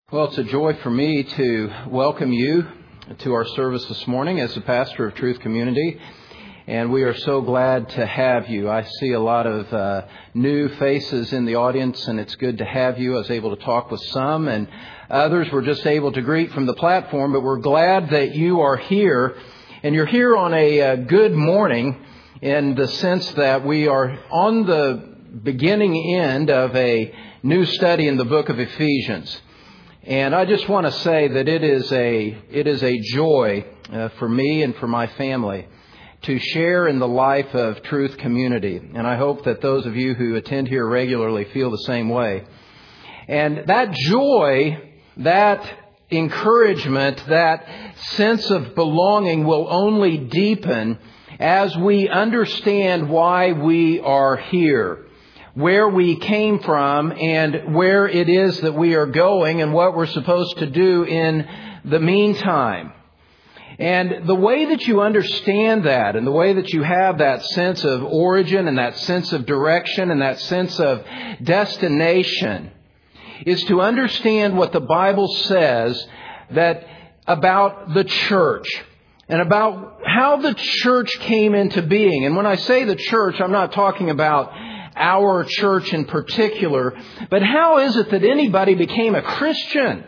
Well, it's a joy for me to welcome you to our service this morning as the pastor of Truth Community. And we are so glad to have you. I see a lot of new faces in the audience, and it's good to have you. I was able to talk with some, and others were just able to greet from the platform. But we're glad that you are here, and you're here on a good morning in the sense that we are on the beginning end of a new study in the book of Ephesians. And I just want to say that it is a joy for me and for my family to share in the life of Truth Community. And I hope that those of you who attend here regularly feel the same way. And that joy, that encouragement, that sense of belonging will only deepen as we understand why we are here, where we came from, and where it is that we are going, and what we're supposed to do in the meantime. And the way that you understand that, and the way that you have that sense of origin, and that sense of direction, and that sense of destination, is to understand what the Bible says that about the church, and about how the church came into being. And when I say the church, I'm not talking about our church in particular, but how is it that anybody became a Christian?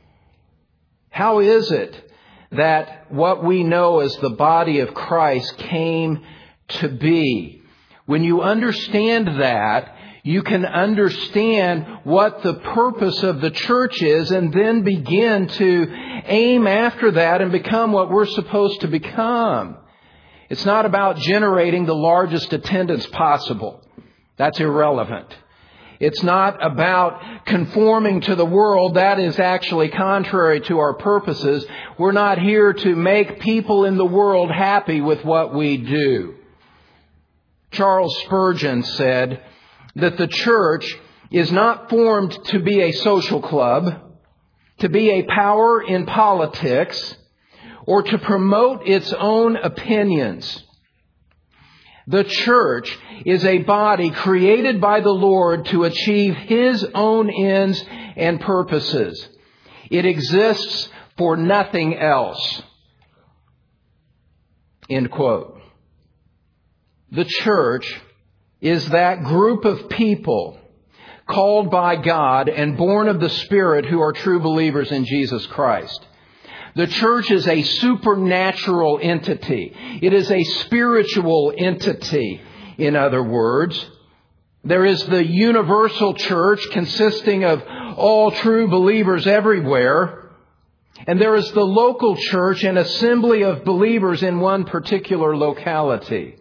How is it that what we know as the body of Christ came to be? When you understand that, you can understand what the purpose of the church is, and then begin to aim after that and become what we're supposed to become. It's not about generating the largest attendance possible. That's irrelevant. It's not about conforming to the world. That is actually contrary to our purposes. We're not here to make people in the world happy with what we do. Charles Spurgeon said that the church is not formed to be a social club, to be a power in politics, or to promote its own opinions. The church is a body created by the Lord to achieve His own ends and purposes. It exists for nothing else. End quote. The church is that group of people called by God and born of the Spirit who are true believers in Jesus Christ. The church is a supernatural entity. It is a spiritual entity, in other words. There is the universal church consisting of all true believers everywhere. And there is the local church, an assembly of believers in one particular locality.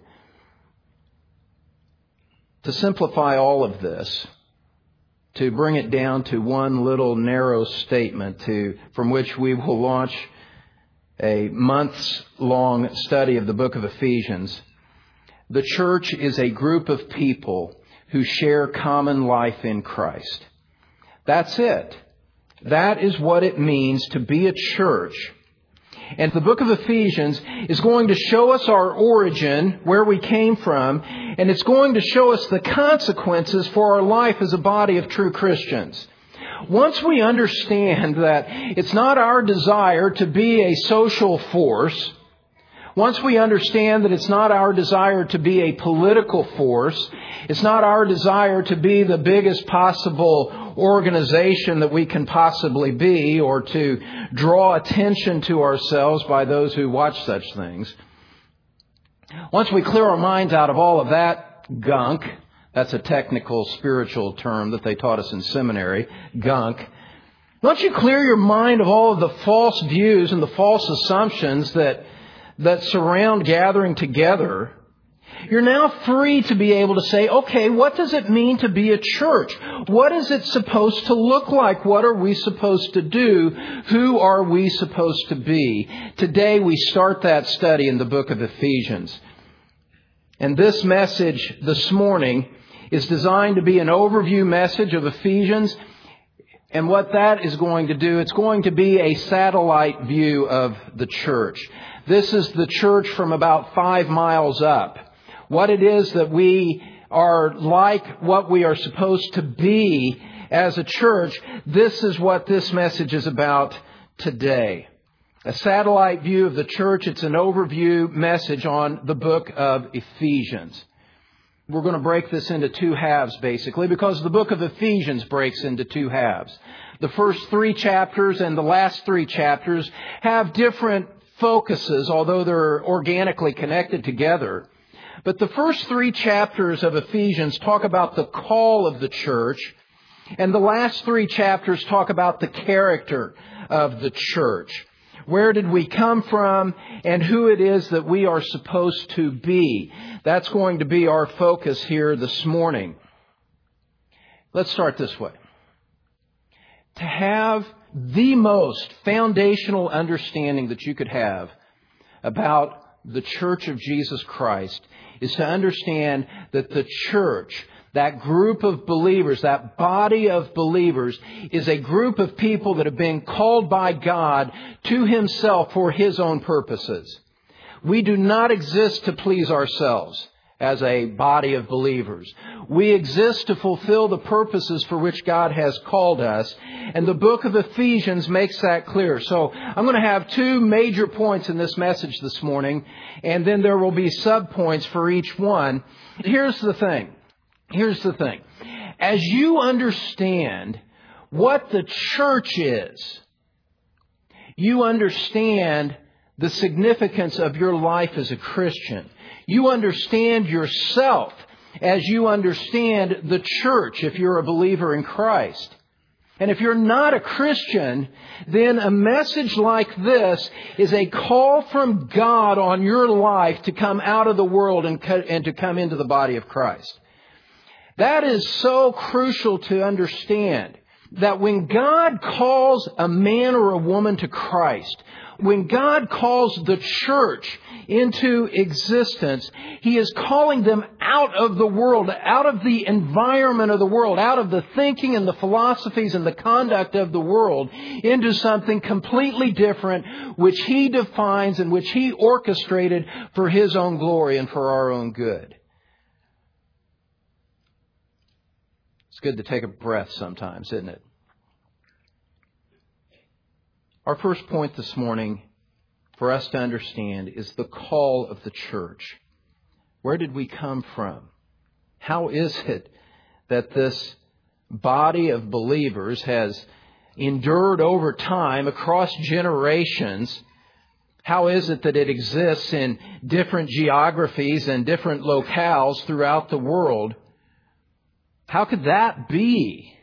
To simplify all of this, to bring it down to one little narrow statement from which we will launch a months-long study of the book of Ephesians. The church is a group of people who share common life in Christ. That's it. That is what it means to be a church. And the book of Ephesians is going to show us our origin, where we came from, and it's going to show us the consequences for our life as a body of true Christians. Once we understand that it's not our desire to be a social force, once we understand that it's not our desire to be a political force, it's not our desire to be the biggest possible organization that we can possibly be, or to draw attention to ourselves by those who watch such things. Once we clear our minds out of all of that gunk, that's a technical spiritual term that they taught us in seminary, gunk. Once you clear your mind of all of the false views and the false assumptions that surround gathering together, you're now free to be able to say, okay, what does it mean to be a church? What is it supposed to look like? What are we supposed to do? Who are we supposed to be? Today we start that study in the book of Ephesians. And this message this morning is designed to be an overview message of Ephesians. And what that is going to do, it's going to be a satellite view of the church. This is the church from about 5 miles up. What it is that we are like, what we are supposed to be as a church, this is what this message is about today. A satellite view of the church. It's an overview message on the book of Ephesians. We're going to break this into two halves, basically, because the book of Ephesians breaks into two halves. The first 3 chapters and the last 3 chapters have different focuses, although they're organically connected together. But the first 3 chapters of Ephesians talk about the call of the church, and the last 3 chapters talk about the character of the church. Where did we come from, and who it is that we are supposed to be? That's going to be our focus here this morning. Let's start this way. To have the most foundational understanding that you could have about the Church of Jesus Christ is to understand that the church, that group of believers, that body of believers, is a group of people that have been called by God to Himself for His own purposes. We do not exist to please ourselves as a body of believers. We exist to fulfill the purposes for which God has called us. And the book of Ephesians makes that clear. So I'm going to have 2 major points in this message this morning, and then there will be sub-points for each one. Here's the thing. As you understand what the church is, you understand the significance of your life as a Christian. You understand yourself as you understand the church if you're a believer in Christ. And if you're not a Christian, then a message like this is a call from God on your life to come out of the world and to come into the body of Christ. That is so crucial to understand, that when God calls a man or a woman to Christ, when God calls the church into existence, He is calling them out of the world, out of the environment of the world, out of the thinking and the philosophies and the conduct of the world, into something completely different, which He defines and which He orchestrated for His own glory and for our own good. It's good to take a breath sometimes, isn't it? Our first point this morning for us to understand is the call of the church. Where did we come from? How is it that this body of believers has endured over time across generations? How is it that it exists in different geographies and different locales throughout the world? How could that be?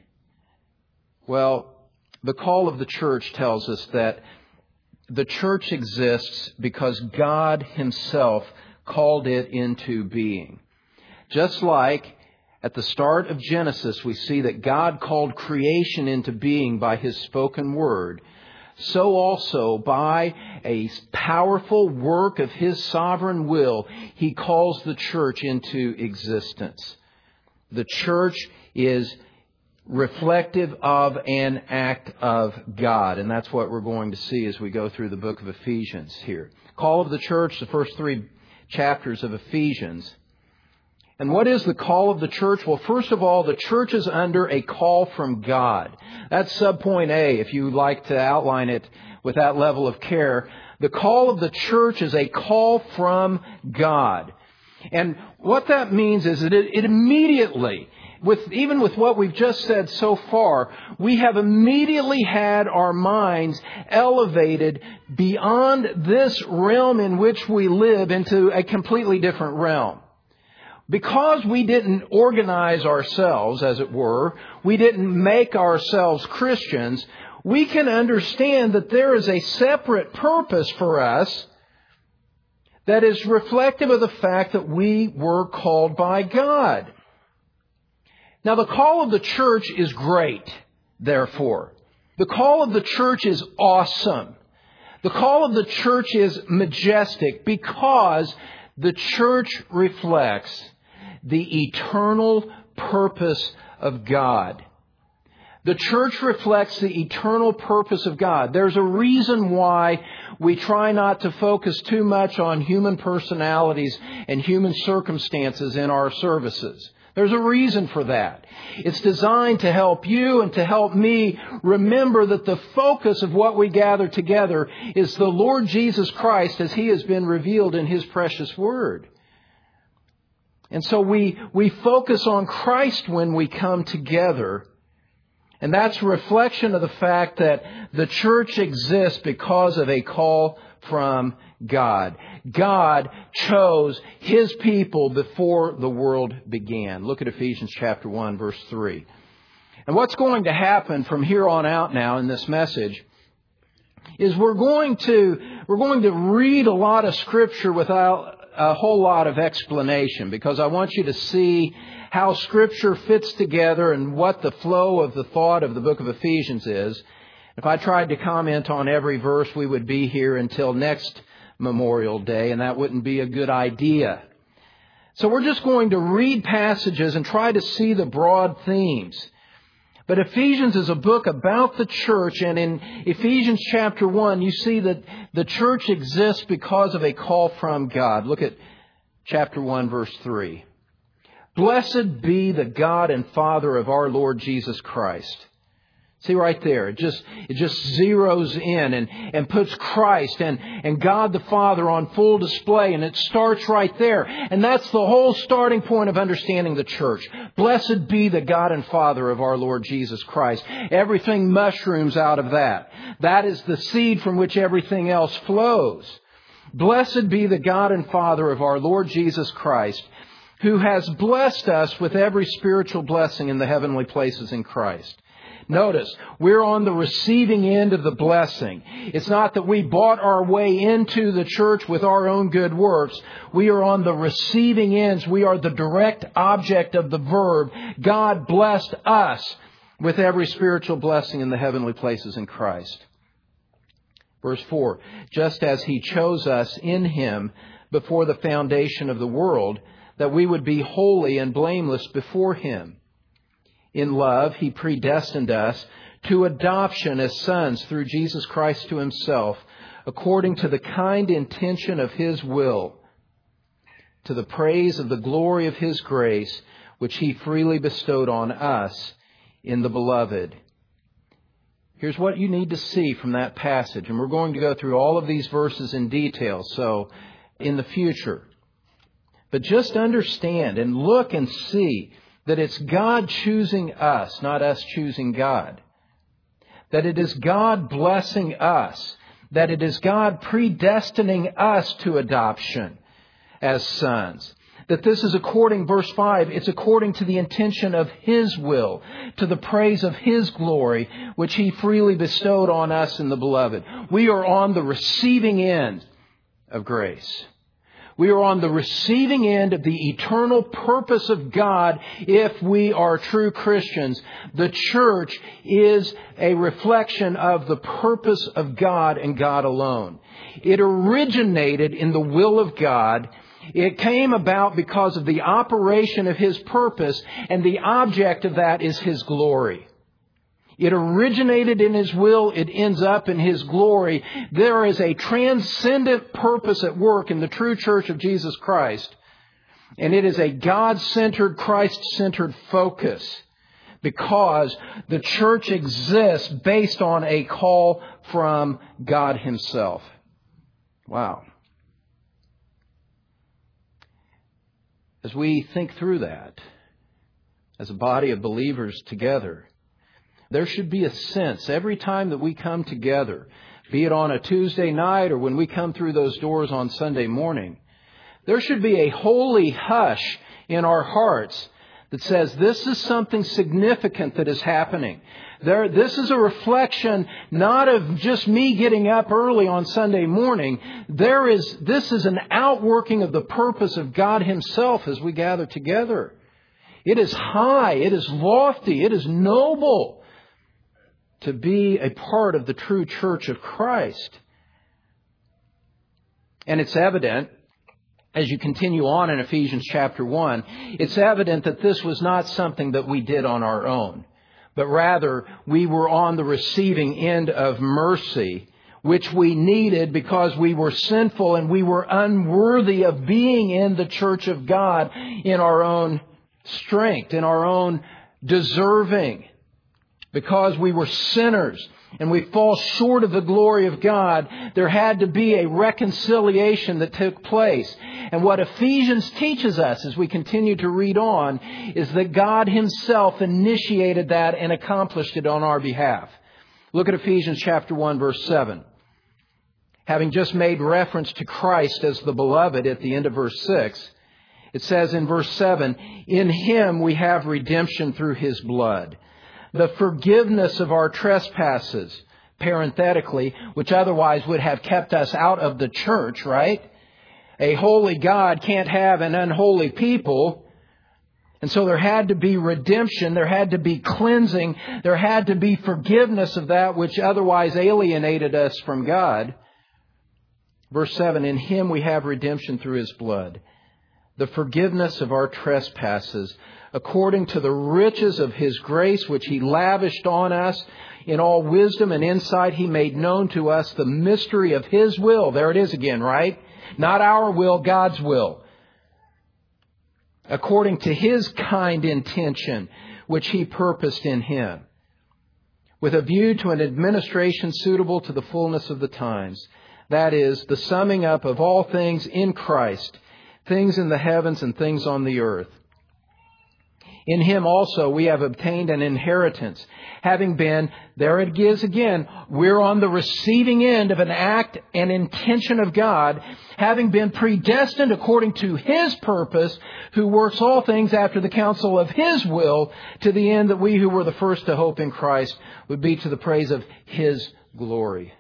Well, the call of the church tells us that the church exists because God Himself called it into being. Just like at the start of Genesis, we see that God called creation into being by His spoken word, so also by a powerful work of His sovereign will, He calls the church into existence. The church is reflective of an act of God. And that's what we're going to see as we go through the book of Ephesians here. Call of the church, the first 3 chapters of Ephesians. And what is the call of the church? Well, first of all, the church is under a call from God. That's subpoint A, if you would like to outline it with that level of care. The call of the church is a call from God. And what that means is that it immediately, even with what we've just said so far, we have immediately had our minds elevated beyond this realm in which we live into a completely different realm. Because we didn't organize ourselves, as it were, we didn't make ourselves Christians, we can understand that there is a separate purpose for us that is reflective of the fact that we were called by God. Now, the call of the church is great, therefore. The call of the church is awesome. The call of the church is majestic because the church reflects the eternal purpose of God. The church reflects the eternal purpose of God. There's a reason why we try not to focus too much on human personalities and human circumstances in our services. There's a reason for that. It's designed to help you and to help me remember that the focus of what we gather together is the Lord Jesus Christ as He has been revealed in His precious Word. And so we focus on Christ when we come together. And that's a reflection of the fact that the church exists because of a call from God. God chose His people before the world began. Look at Ephesians chapter 1, verse 3. And what's going to happen from here on out now in this message is we're going to read a lot of Scripture without a whole lot of explanation, because I want you to see how Scripture fits together and what the flow of the thought of the book of Ephesians is. If I tried to comment on every verse, we would be here until next Memorial Day, and that wouldn't be a good idea. So we're just going to read passages and try to see the broad themes. But Ephesians is a book about the church, and in Ephesians chapter 1, you see that the church exists because of a call from God. Look at chapter 1, verse 3. Blessed be the God and Father of our Lord Jesus Christ. See right there, it just zeroes in and puts Christ and God the Father on full display, and it starts right there. And that's the whole starting point of understanding the church. Blessed be the God and Father of our Lord Jesus Christ. Everything mushrooms out of that. That is the seed from which everything else flows. Blessed be the God and Father of our Lord Jesus Christ, who has blessed us with every spiritual blessing in the heavenly places in Christ. Notice, we're on the receiving end of the blessing. It's not that we bought our way into the church with our own good works. We are on the receiving ends. We are the direct object of the verb. God blessed us with every spiritual blessing in the heavenly places in Christ. Verse 4, just as He chose us in Him before the foundation of the world, that we would be holy and blameless before Him. In love, He predestined us to adoption as sons through Jesus Christ to Himself, according to the kind intention of His will, to the praise of the glory of His grace, which He freely bestowed on us in the Beloved. Here's what you need to see from that passage, and we're going to go through all of these verses in detail, so in the future. But just understand and look and see that it's God choosing us, not us choosing God. That it is God blessing us. That it is God predestining us to adoption as sons. That this is according, verse 5, it's according to the intention of His will, to the praise of His glory, which He freely bestowed on us in the Beloved. We are on the receiving end of grace. We are on the receiving end of the eternal purpose of God if we are true Christians. The church is a reflection of the purpose of God and God alone. It originated in the will of God. It came about because of the operation of His purpose, and the object of that is His glory. It originated in His will. It ends up in His glory. There is a transcendent purpose at work in the true church of Jesus Christ. And it is a God-centered, Christ-centered focus, because the church exists based on a call from God Himself. Wow. As we think through that, as a body of believers together, there should be a sense every time that we come together, be it on a Tuesday night or when we come through those doors on Sunday morning, there should be a holy hush in our hearts that says this is something significant that is happening. This is a reflection not of just me getting up early on Sunday morning. This is an outworking of the purpose of God Himself as we gather together. It is high, it is lofty, it is noble to be a part of the true church of Christ. And it's evident, as you continue on in Ephesians chapter 1, it's evident that this was not something that we did on our own, but rather we were on the receiving end of mercy, which we needed because we were sinful and we were unworthy of being in the church of God in our own strength, in our own deserving, because we were sinners and we fall short of the glory of God. There had to be a reconciliation that took place. And what Ephesians teaches us as we continue to read on is that God Himself initiated that and accomplished it on our behalf. Look at Ephesians chapter 1, verse 7. Having just made reference to Christ as the beloved at the end of verse 6, it says in verse 7, "In Him we have redemption through His blood, the forgiveness of our trespasses," parenthetically, which otherwise would have kept us out of the church, right? A holy God can't have an unholy people. And so there had to be redemption, there had to be cleansing, there had to be forgiveness of that which otherwise alienated us from God. Verse 7, "In Him we have redemption through His blood, the forgiveness of our trespasses, according to the riches of His grace, which He lavished on us in all wisdom and insight. He made known to us the mystery of His will." There it is again, right? Not our will, God's will. "According to His kind intention, which He purposed in Him, with a view to an administration suitable to the fullness of the times. That is, the summing up of all things in Christ, things in the heavens and things on the earth. In Him also we have obtained an inheritance, having been," there it is again, we're on the receiving end of an act and intention of God, "having been predestined according to His purpose, who works all things after the counsel of His will, to the end that we who were the first to hope in Christ would be to the praise of His glory."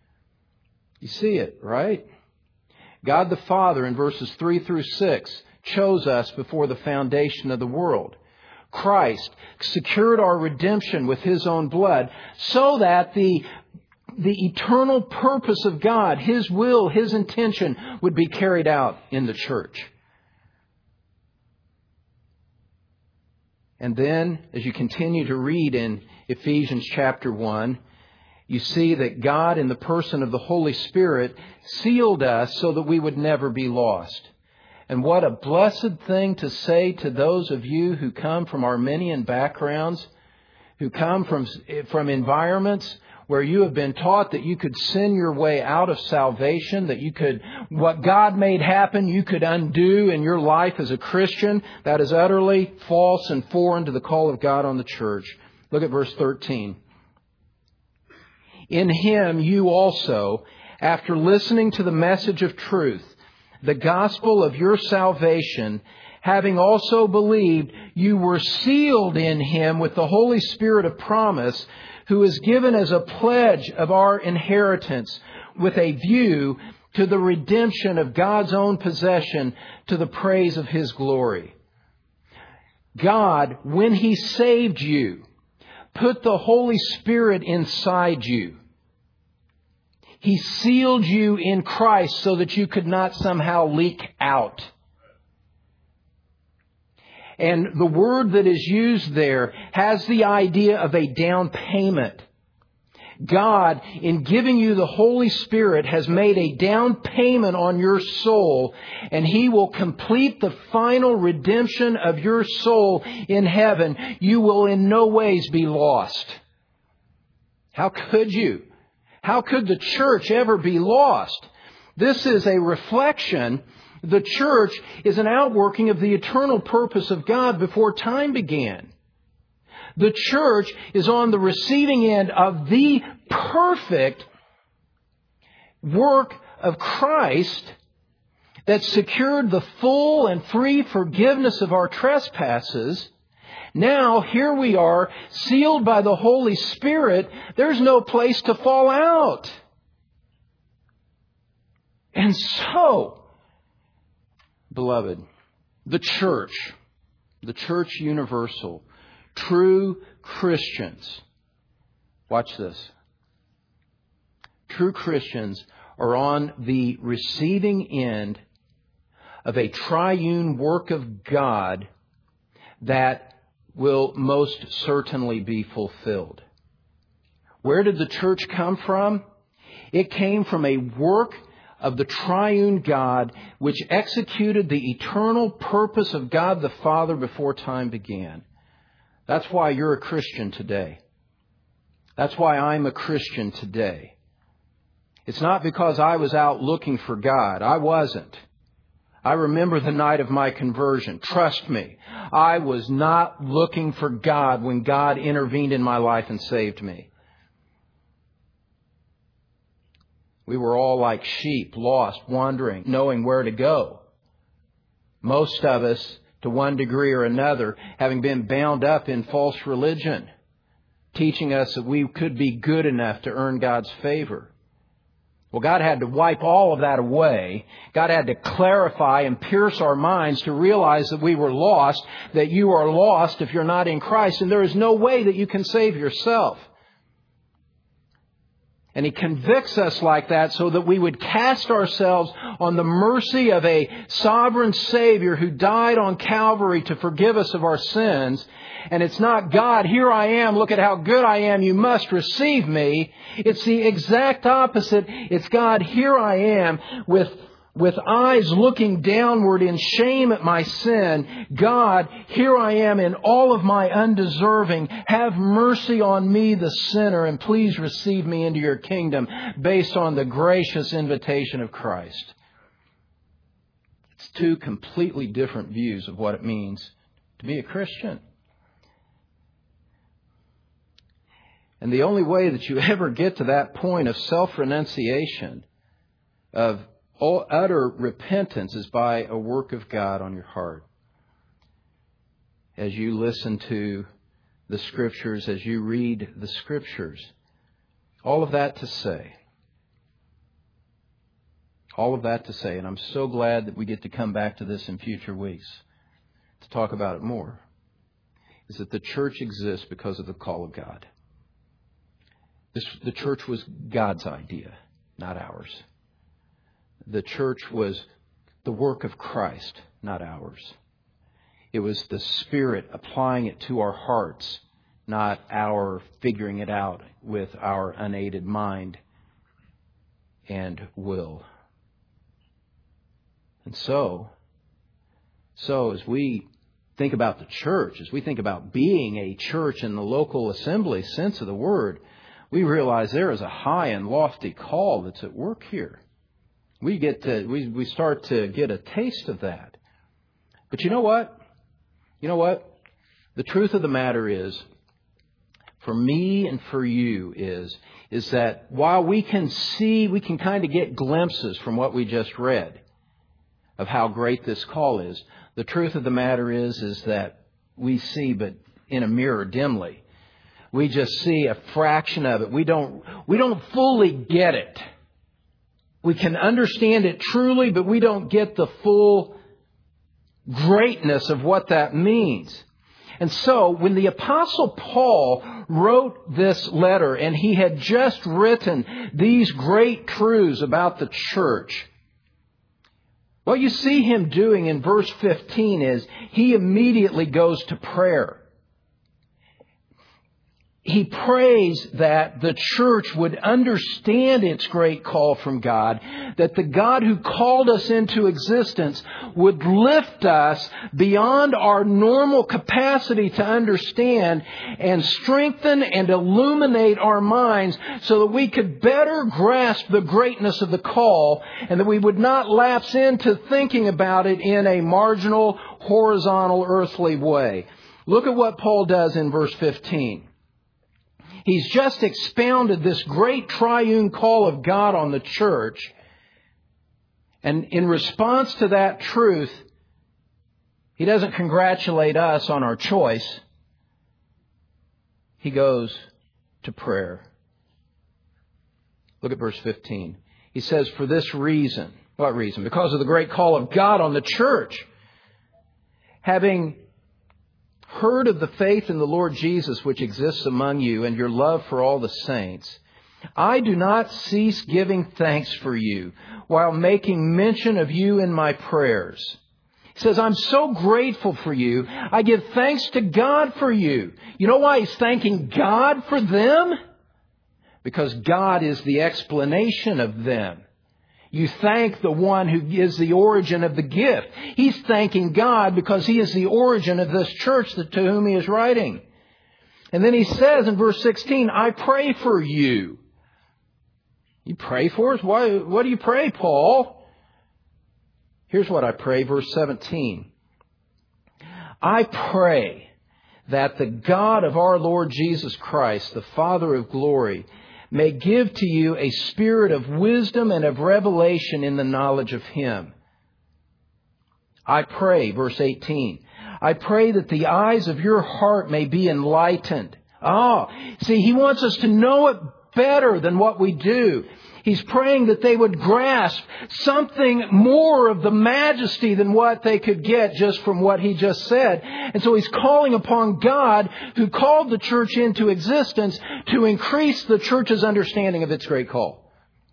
You see it, right? God the Father in verses 3 through 6 chose us before the foundation of the world. Christ secured our redemption with His own blood so that the eternal purpose of God, His will, His intention would be carried out in the church. And then, as you continue to read in Ephesians chapter 1, you see that God, in the person of the Holy Spirit, sealed us so that we would never be lost. And what a blessed thing to say to those of you who come from Arminian backgrounds, who come from environments where you have been taught that you could sin your way out of salvation, that you could, what God made happen, you could undo in your life as a Christian. That is utterly false and foreign to the call of God on the church. Look at verse 13. "In Him you also, after listening to the message of truth, the gospel of your salvation, having also believed, you were sealed in Him with the Holy Spirit of promise, who is given as a pledge of our inheritance, with a view to the redemption of God's own possession, to the praise of His glory." God, when He saved you, put the Holy Spirit inside you. He sealed you in Christ so that you could not somehow leak out. And the word that is used there has the idea of a down payment. God, in giving you the Holy Spirit, has made a down payment on your soul, and He will complete the final redemption of your soul in heaven. You will in no ways be lost. How could you? How could the church ever be lost? This is a reflection. The church is an outworking of the eternal purpose of God before time began. The church is on the receiving end of the perfect work of Christ that secured the full and free forgiveness of our trespasses. Now, here we are, sealed by the Holy Spirit. There's no place to fall out. And so, beloved, the church universal, true Christians, watch this. True Christians are on the receiving end of a triune work of God that will most certainly be fulfilled. Where did the church come from? It came from a work of the triune God, which executed the eternal purpose of God the Father before time began. That's why you're a Christian today. That's why I'm a Christian today. It's not because I was out looking for God. I wasn't. I remember the night of my conversion. Trust me, I was not looking for God when God intervened in my life and saved me. We were all like sheep, lost, wandering, knowing where to go. Most of us, to one degree or another, having been bound up in false religion, teaching us that we could be good enough to earn God's favor. Well, God had to wipe all of that away. God had to clarify and pierce our minds to realize that we were lost, that you are lost if you're not in Christ, and there is no way that you can save yourself. And He convicts us like that so that we would cast ourselves on the mercy of a sovereign Savior who died on Calvary to forgive us of our sins. And it's not, God, here I am, look at how good I am, you must receive me. It's the exact opposite. It's, God, here I am with eyes looking downward in shame at my sin. God, here I am in all of my undeserving. Have mercy on me, the sinner, and please receive me into your kingdom based on the gracious invitation of Christ. It's two completely different views of what it means to be a Christian. And the only way that you ever get to that point of self-renunciation, of utter repentance, is by a work of God on your heart. As you listen to the Scriptures, as you read the Scriptures, all of that to say, and I'm so glad that we get to come back to this in future weeks to talk about it more, is that the church exists because of the call of God. The church was God's idea, not ours. The church was the work of Christ, not ours. It was the Spirit applying it to our hearts, not our figuring it out with our unaided mind and will. And so as we think about the church, as we think about being a church in the local assembly sense of the word, we realize there is a high and lofty call that's at work here. We start to get a taste of that. But you know what? The truth of the matter is, for me and for you, is that while we can kind of get glimpses from what we just read of how great this call is, the truth of the matter is that we see but in a mirror dimly. We just see a fraction of it. We don't fully get it. We can understand it truly, but we don't get the full greatness of what that means. And so, when the Apostle Paul wrote this letter, and he had just written these great truths about the church, what you see him doing in verse 15 is he immediately goes to prayer. He prays that the church would understand its great call from God, that the God who called us into existence would lift us beyond our normal capacity to understand and strengthen and illuminate our minds so that we could better grasp the greatness of the call and that we would not lapse into thinking about it in a marginal, horizontal, earthly way. Look at what Paul does in verse 15. He's just expounded this great triune call of God on the church. And in response to that truth, he doesn't congratulate us on our choice. He goes to prayer. Look at verse 15. He says, for this reason. What reason? Because of the great call of God on the church. Having heard of the faith in the Lord Jesus which exists among you and your love for all the saints, I do not cease giving thanks for you while making mention of you in my prayers. He says, I'm so grateful for you. I give thanks to God for you. You know why he's thanking God for them? Because God is the explanation of them. You thank the one who is the origin of the gift. He's thanking God because He is the origin of this church to whom he is writing. And then he says in verse 16, I pray for you. You pray for us? Why? What do you pray, Paul? Here's what I pray, verse 17. I pray that the God of our Lord Jesus Christ, the Father of glory, may give to you a spirit of wisdom and of revelation in the knowledge of Him. I pray, verse 18, I pray that the eyes of your heart may be enlightened. See, he wants us to know it better than what we do. He's praying that they would grasp something more of the majesty than what they could get just from what he just said. And so he's calling upon God, who called the church into existence, to increase the church's understanding of its great call.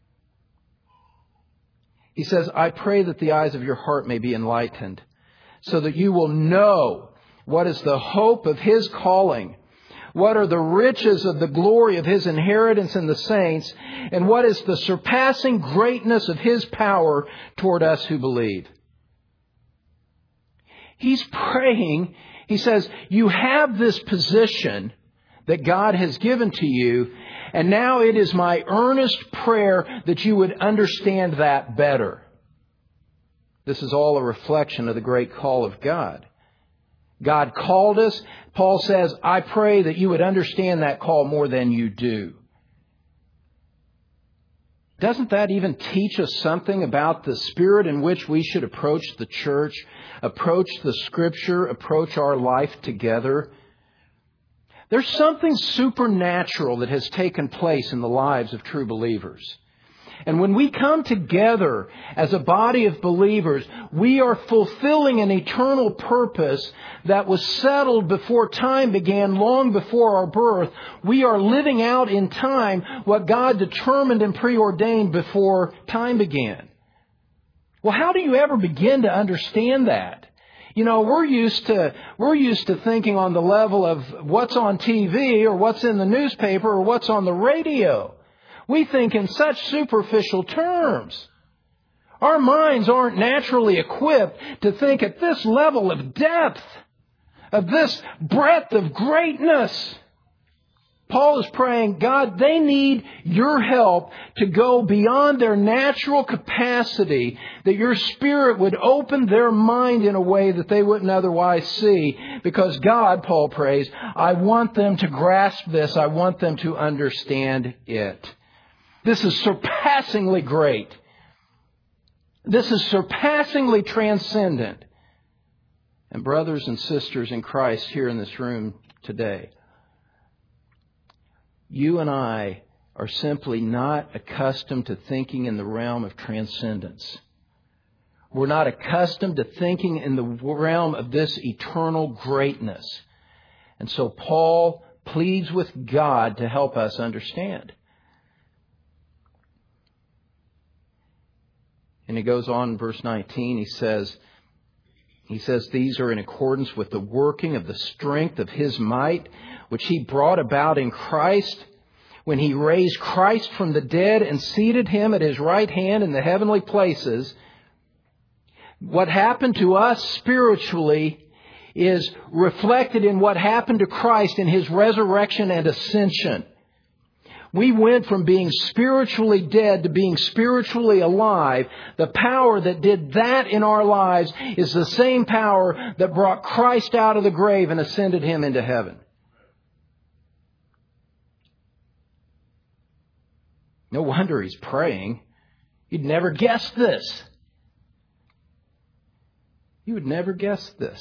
He says, I pray that the eyes of your heart may be enlightened, so that you will know what is the hope of His calling, what are the riches of the glory of His inheritance in the saints, and what is the surpassing greatness of His power toward us who believe. He's praying. He says, you have this position that God has given to you, and now it is my earnest prayer that you would understand that better. This is all a reflection of the great call of God. God called us. Paul says, I pray that you would understand that call more than you do. Doesn't that even teach us something about the spirit in which we should approach the church, approach the Scripture, approach our life together? There's something supernatural that has taken place in the lives of true believers. And when we come together as a body of believers, we are fulfilling an eternal purpose that was settled before time began, long before our birth. We are living out in time what God determined and preordained before time began. Well, how do you ever begin to understand that? You know, we're used to thinking on the level of what's on TV or what's in the newspaper or what's on the radio. We think in such superficial terms. Our minds aren't naturally equipped to think at this level of depth, of this breadth of greatness. Paul is praying, God, they need your help to go beyond their natural capacity, that your Spirit would open their mind in a way that they wouldn't otherwise see. Because God, Paul prays, I want them to grasp this. I want them to understand it. This is surpassingly great. This is surpassingly transcendent. And brothers and sisters in Christ here in this room today, you and I are simply not accustomed to thinking in the realm of transcendence. We're not accustomed to thinking in the realm of this eternal greatness. And so Paul pleads with God to help us understand. And he goes on in verse 19, he says, these are in accordance with the working of the strength of His might, which He brought about in Christ, when He raised Christ from the dead and seated Him at His right hand in the heavenly places. What happened to us spiritually is reflected in what happened to Christ in His resurrection and ascension. We went from being spiritually dead to being spiritually alive. The power that did that in our lives is the same power that brought Christ out of the grave and ascended Him into heaven. No wonder he's praying. You'd never guess this. You would never guess this.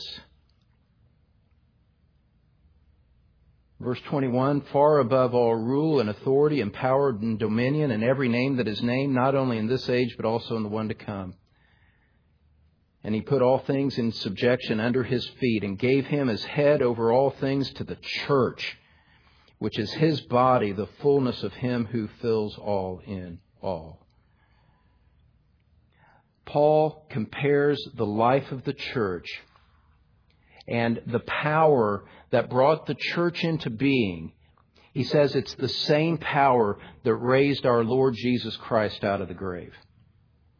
Verse 21, far above all rule and authority and power and dominion and every name that is named, not only in this age but also in the one to come. And He put all things in subjection under His feet and gave Him as head over all things to the church, which is His body, the fullness of Him who fills all in all. Paul compares the life of the church and the power that brought the church into being. He says it's the same power that raised our Lord Jesus Christ out of the grave.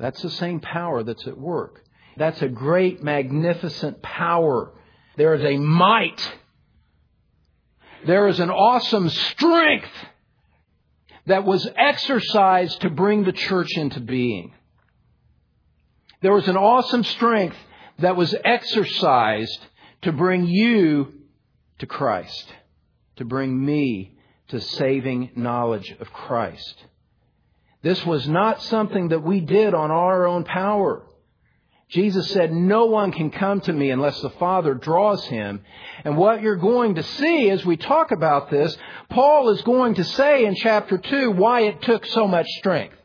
That's the same power that's at work. That's a great, magnificent power. There is a might. There is an awesome strength that was exercised to bring the church into being. There was an awesome strength that was exercised to bring you to Christ, to bring me to saving knowledge of Christ. This was not something that we did on our own power. Jesus said, no one can come to me unless the Father draws him. And what you're going to see as we talk about this, Paul is going to say in chapter 2 why it took so much strength.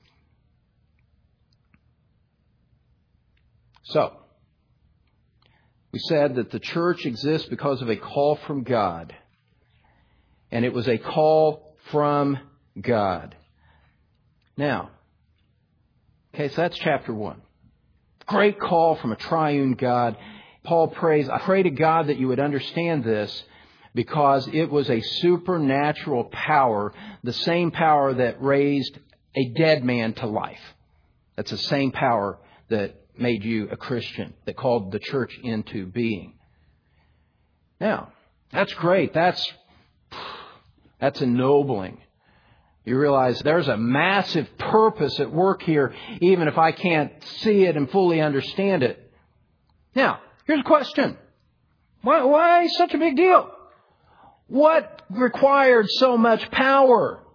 So, we said that the church exists because of a call from God. And it was a call from God. Now, okay, so that's chapter 1. Great call from a triune God. Paul prays, I pray to God that you would understand this because it was a supernatural power, the same power that raised a dead man to life. That's the same power that made you a Christian, that called the church into being. Now, that's great. That's ennobling. You realize there's a massive purpose at work here, even if I can't see it and fully understand it. Now, here's a question. Why such a big deal? What required so much power?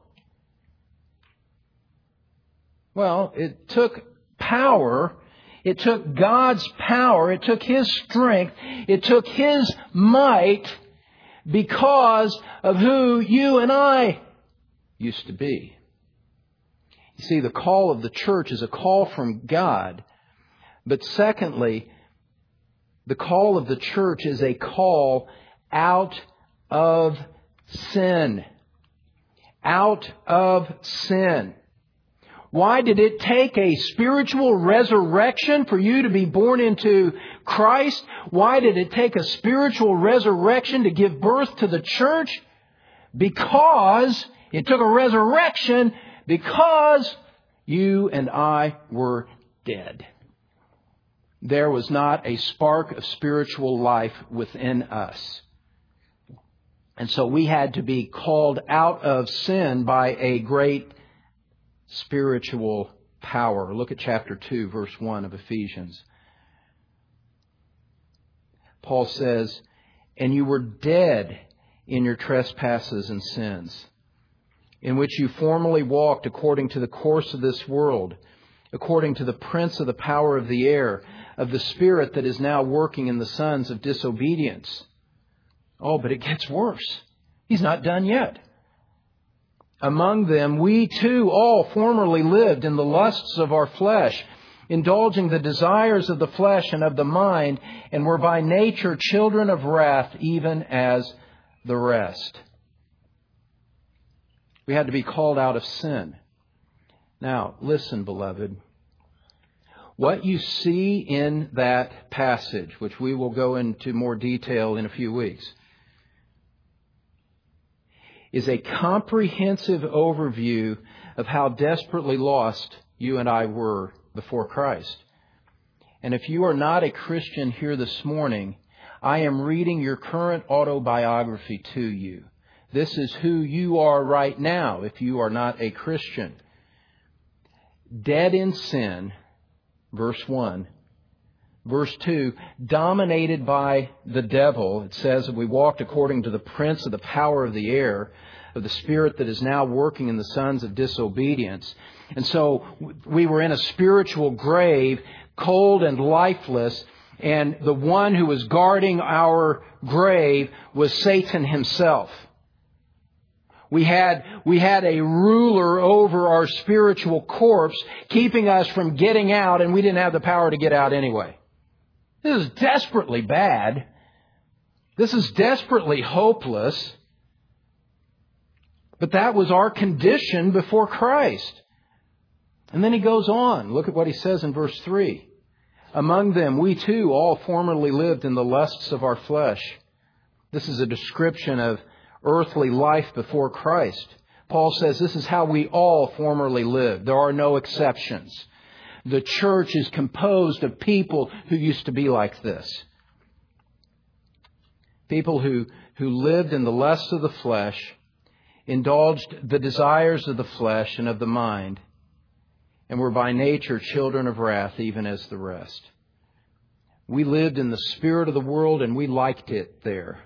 Well, it took power. It took God's power. It took His strength. It took His might because of who you and I used to be. You see, the call of the church is a call from God. But secondly, the call of the church is a call out of sin. Out of sin. Why did it take a spiritual resurrection for you to be born into Christ? Why did it take a spiritual resurrection to give birth to the church? Because it took a resurrection because you and I were dead. There was not a spark of spiritual life within us. And so we had to be called out of sin by a great spiritual power. Look at chapter 2, verse 1 of Ephesians. Paul says, and you were dead in your trespasses and sins, in which you formerly walked according to the course of this world, according to the prince of the power of the air, of the spirit that is now working in the sons of disobedience. Oh, but it gets worse. He's not done yet. Among them, we too all formerly lived in the lusts of our flesh, indulging the desires of the flesh and of the mind, and were by nature children of wrath, even as the rest. We had to be called out of sin. Now, listen, beloved. What you see in that passage, which we will go into more detail in a few weeks, is a comprehensive overview of how desperately lost you and I were before Christ. And if you are not a Christian here this morning, I am reading your current autobiography to you. This is who you are right now if you are not a Christian. Dead in sin, verse 1. Verse 2, dominated by the devil. It says that we walked according to the prince of the power of the air, of the spirit that is now working in the sons of disobedience. And so we were in a spiritual grave, cold and lifeless, and the one who was guarding our grave was Satan himself. We had a ruler over our spiritual corpse, keeping us from getting out, and we didn't have the power to get out anyway. This is desperately bad. This is desperately hopeless. But that was our condition before Christ. And then he goes on. Look at what he says in verse 3. Among them, we too all formerly lived in the lusts of our flesh. This is a description of earthly life before Christ. Paul says this is how we all formerly lived. There are no exceptions. the church is composed of people who used to be like this. People who lived in the lusts of the flesh, indulged the desires of the flesh and of the mind, and were by nature children of wrath, even as the rest. We lived in the spirit of the world, and we liked it there.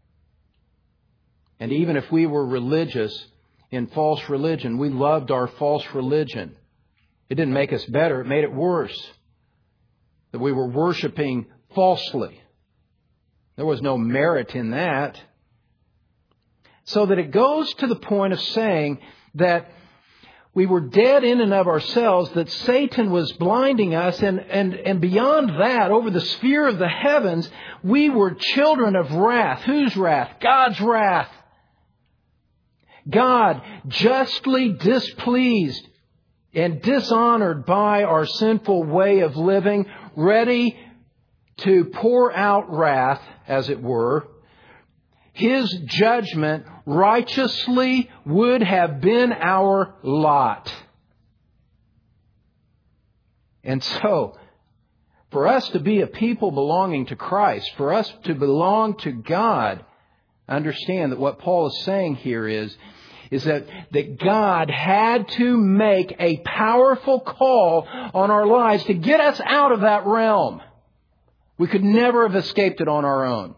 And even if we were religious in false religion, we loved our false religion. It didn't make us better, it made it worse. That we were worshiping falsely. There was no merit in that. So that it goes to the point of saying that we were dead in and of ourselves, that Satan was blinding us, and beyond that, over the sphere of the heavens, we were children of wrath. Whose wrath? God's wrath. God, justly displeased and dishonored by our sinful way of living, ready to pour out wrath, as it were. His judgment righteously would have been our lot. And so, for us to be a people belonging to Christ, for us to belong to God, understand that what Paul is saying here is that God had to make a powerful call on our lives to get us out of that realm. We could never have escaped it on our own.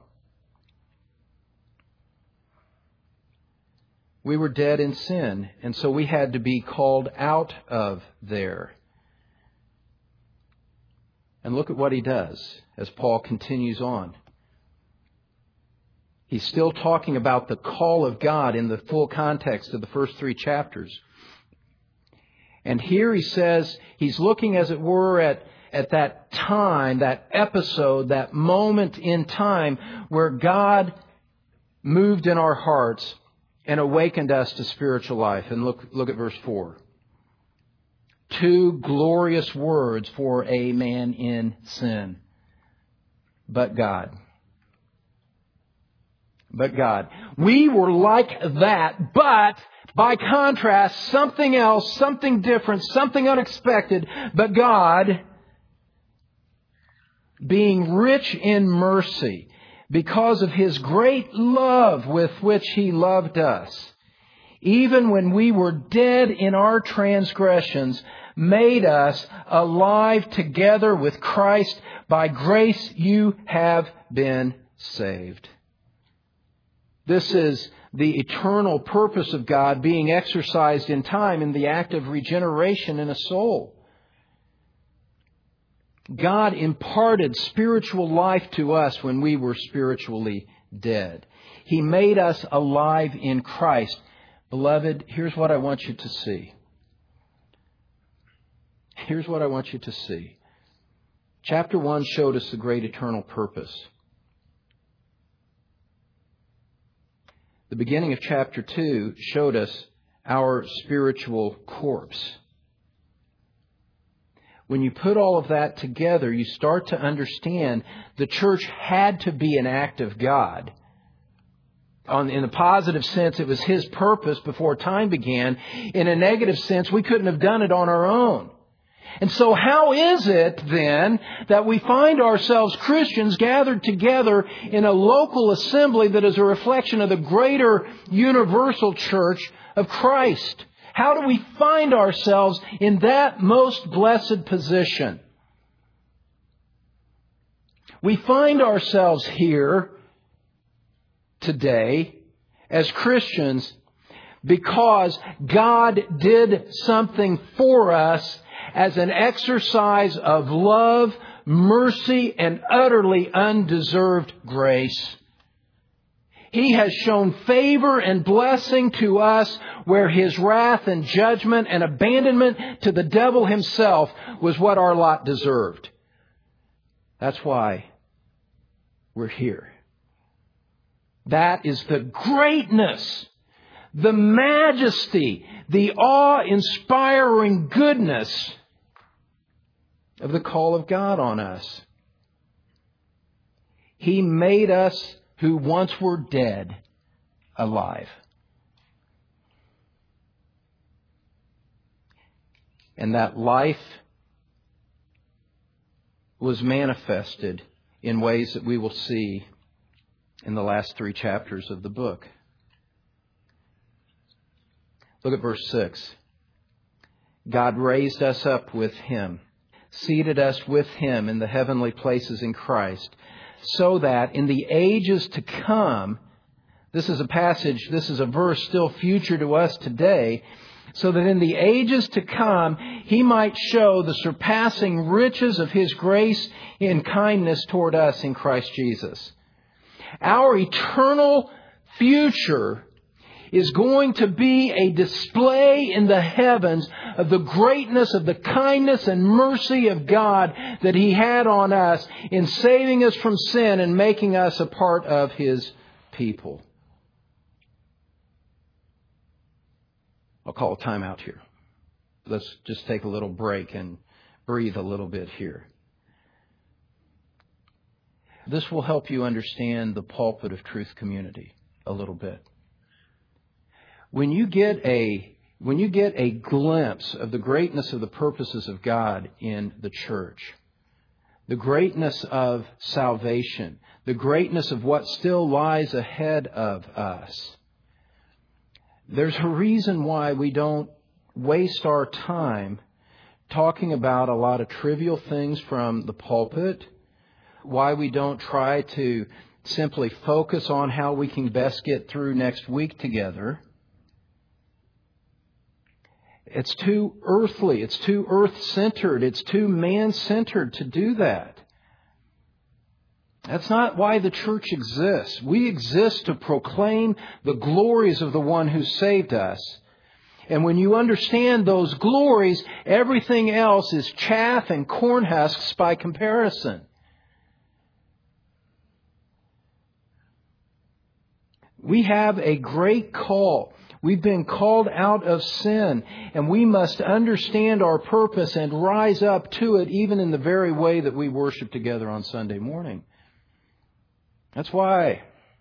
We were dead in sin, and so we had to be called out of there. And look at what he does as Paul continues on. He's still talking about the call of God in the full context of the first 3 chapters. And here he says he's looking, as it were, at that time, that episode, that moment in time where God moved in our hearts and awakened us to spiritual life. And look at verse 4. 2 glorious words for a man in sin. But God. But God. We were like that, but by contrast, something else, something different, something unexpected. But God, being rich in mercy, because of His great love with which He loved us, even when we were dead in our transgressions, made us alive together with Christ. By grace you have been saved. This is the eternal purpose of God being exercised in time in the act of regeneration in a soul. God imparted spiritual life to us when we were spiritually dead. He made us alive in Christ. Beloved, here's what I want you to see. Here's what I want you to see. Chapter 1 showed us the great eternal purpose. The beginning of chapter 2 showed us our spiritual corpse. When you put all of that together, you start to understand the church had to be an act of God. In a positive sense, it was His purpose before time began. In a negative sense, we couldn't have done it on our own. And so how is it then that we find ourselves Christians gathered together in a local assembly that is a reflection of the greater universal church of Christ? How do we find ourselves in that most blessed position? We find ourselves here today as Christians because God did something for us as an exercise of love, mercy, and utterly undeserved grace. He has shown favor and blessing to us where His wrath and judgment and abandonment to the devil himself was what our lot deserved. That's why we're here. That is the greatness, the majesty, the awe-inspiring goodness of the call of God on us. He made us who once were dead alive. And that life was manifested in ways that we will see in the last 3 chapters of the book. Look at verse 6. God raised us up with Him, seated us with Him in the heavenly places in Christ, so that in the ages to come, this is a verse still future to us today, so that in the ages to come, He might show the surpassing riches of His grace and kindness toward us in Christ Jesus. Our eternal future is going to be a display in the heavens of the greatness of the kindness and mercy of God that He had on us in saving us from sin and making us a part of His people. I'll call a time out here. Let's just take a little break and breathe a little bit here. This will help you understand the pulpit of Truth Community a little bit. When you get a glimpse of the greatness of the purposes of God in the church, the greatness of salvation, the greatness of what still lies ahead of us, there's a reason why we don't waste our time talking about a lot of trivial things from the pulpit, why we don't try to simply focus on how we can best get through next week together. It's too earthly, it's too earth-centered, it's too man-centered to do that. That's not why the church exists. We exist to proclaim the glories of the one who saved us. And when you understand those glories, everything else is chaff and corn husks by comparison. We have a great call. We've been called out of sin, and we must understand our purpose and rise up to it even in the very way that we worship together on Sunday morning. That's why.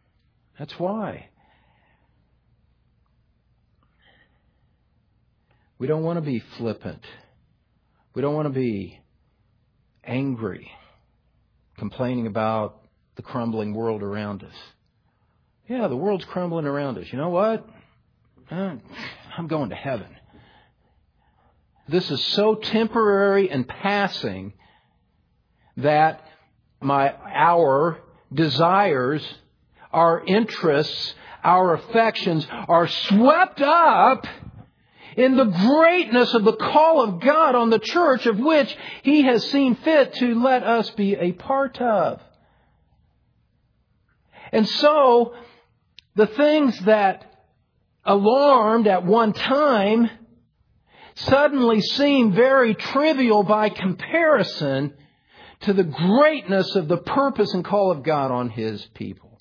We don't want to be flippant. We don't want to be angry, complaining about the crumbling world around us. Yeah, the world's crumbling around us. You know what? I'm going to heaven. This is so temporary and passing that our desires, our interests, our affections are swept up in the greatness of the call of God on the church, of which He has seen fit to let us be a part of. And so, the things that alarmed at one time suddenly seem very trivial by comparison to the greatness of the purpose and call of God on His people.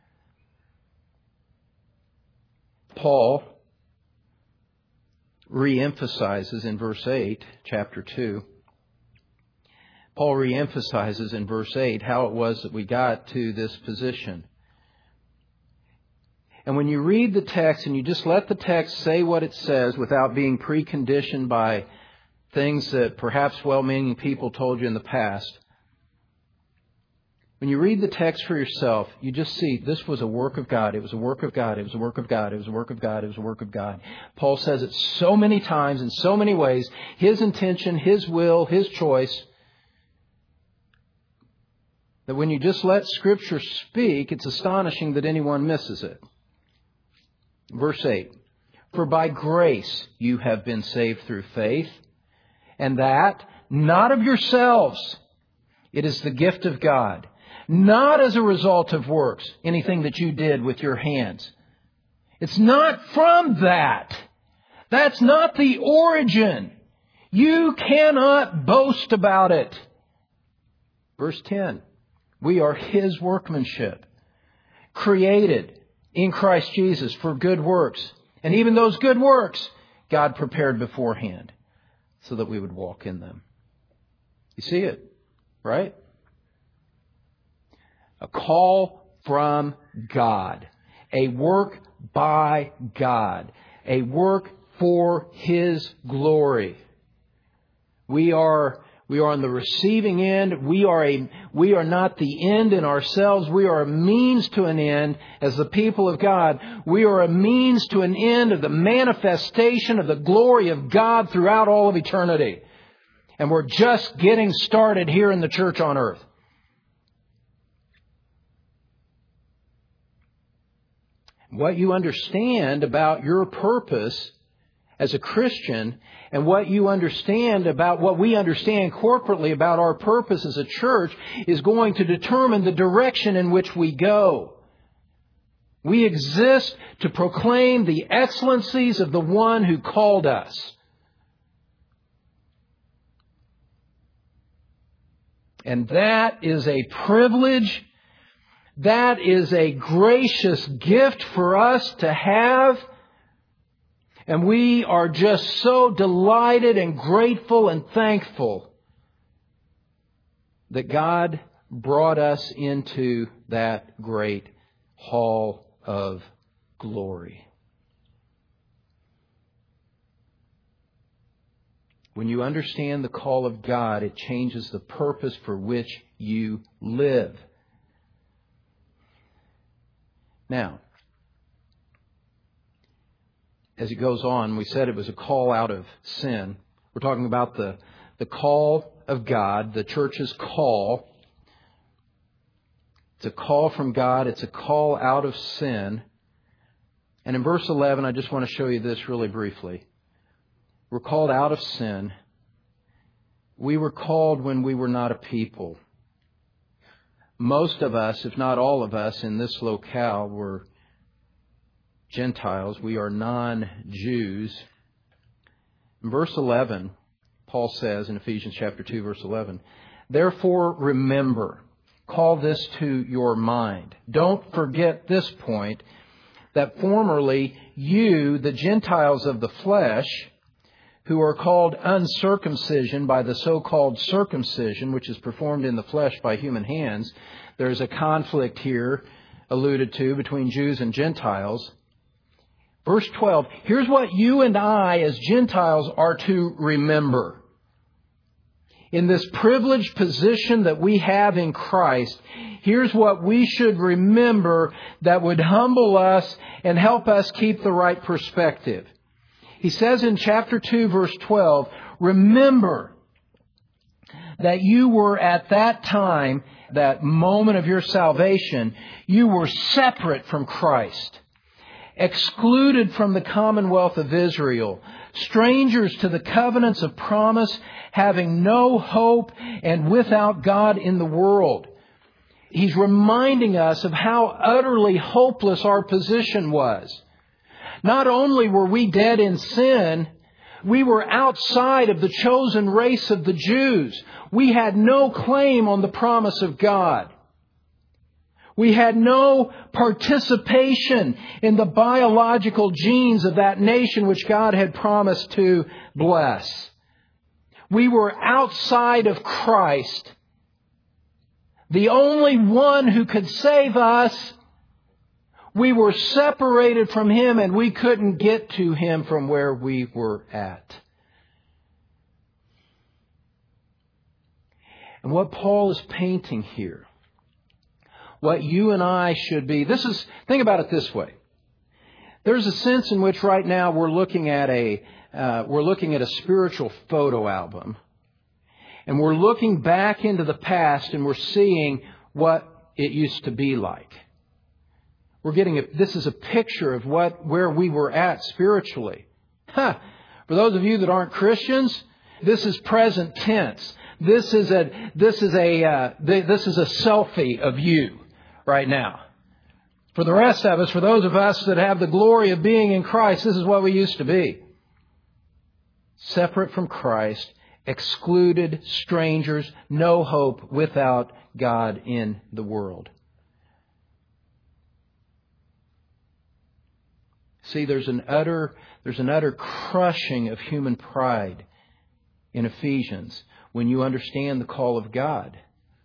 Paul reemphasizes in verse 8, chapter 2. Paul reemphasizes in verse 8 how it was that we got to this position. And when you read the text and you just let the text say what it says without being preconditioned by things that perhaps well-meaning people told you in the past, when you read the text for yourself, you just see this was a work of God. It was a work of God. It was a work of God. It was a work of God. It was a work of God. Paul says it so many times in so many ways. His intention, His will, His choice. That when you just let Scripture speak, it's astonishing that anyone misses it. Verse 8, for by grace you have been saved through faith, and that not of yourselves. It is the gift of God, not as a result of works, anything that you did with your hands. It's not from that. That's not the origin. You cannot boast about it. Verse 10, we are His workmanship, created in Christ Jesus for good works. And even those good works, God prepared beforehand so that we would walk in them. You see it, right? A call from God. A work by God. A work for His glory. We are We are on the receiving end. We are not the end in ourselves. We are a means to an end as the people of God. We are a means to an end of the manifestation of the glory of God throughout all of eternity. And we're just getting started here in the church on earth. What you understand about your purpose as a Christian, and what you understand about what we understand corporately about our purpose as a church, is going to determine the direction in which we go. We exist to proclaim the excellencies of the one who called us. And that is a privilege. That is a gracious gift for us to have. And we are just so delighted and grateful and thankful that God brought us into that great hall of glory. When you understand the call of God, it changes the purpose for which you live. Now, as it goes on, we said it was a call out of sin. We're talking about the call of God, the church's call. It's a call from God. It's a call out of sin. And in verse 11, I just want to show you this really briefly. We're called out of sin. We were called when we were not a people. Most of us, if not all of us in this locale, were Gentiles. We are non-Jews. In verse 11, Paul says in Ephesians chapter 2, verse 11, "Therefore remember," call this to your mind. Don't forget this point, that formerly you, the Gentiles of the flesh, who are called uncircumcision by the so-called circumcision, which is performed in the flesh by human hands. There's a conflict here alluded to between Jews and Gentiles. Verse 12, here's what you and I as Gentiles are to remember. In this privileged position that we have in Christ, here's what we should remember that would humble us and help us keep the right perspective. He says in chapter 2, verse 12, remember that you were at that time, that moment of your salvation, you were separate from Christ, excluded from the commonwealth of Israel, strangers to the covenants of promise, having no hope and without God in the world. He's reminding us of how utterly hopeless our position was. Not only were we dead in sin, we were outside of the chosen race of the Jews. We had no claim on the promise of God. We had no participation in the biological genes of that nation which God had promised to bless. We were outside of Christ, the only one who could save us. We were separated from Him and we couldn't get to Him from where we were at. And what Paul is painting here, what you and I should be, think about it this way. There's a sense in which right now we're looking at a spiritual photo album. And we're looking back into the past and we're seeing what it used to be like. This is a picture of where we were at spiritually. For those of you that aren't Christians, this is present tense. This is a selfie of you right now. For the rest of us, for those of us that have the glory of being in Christ, this is what we used to be. Separate from Christ, excluded, strangers, no hope, without God in the world. See, there's an utter crushing of human pride in Ephesians when you understand the call of God.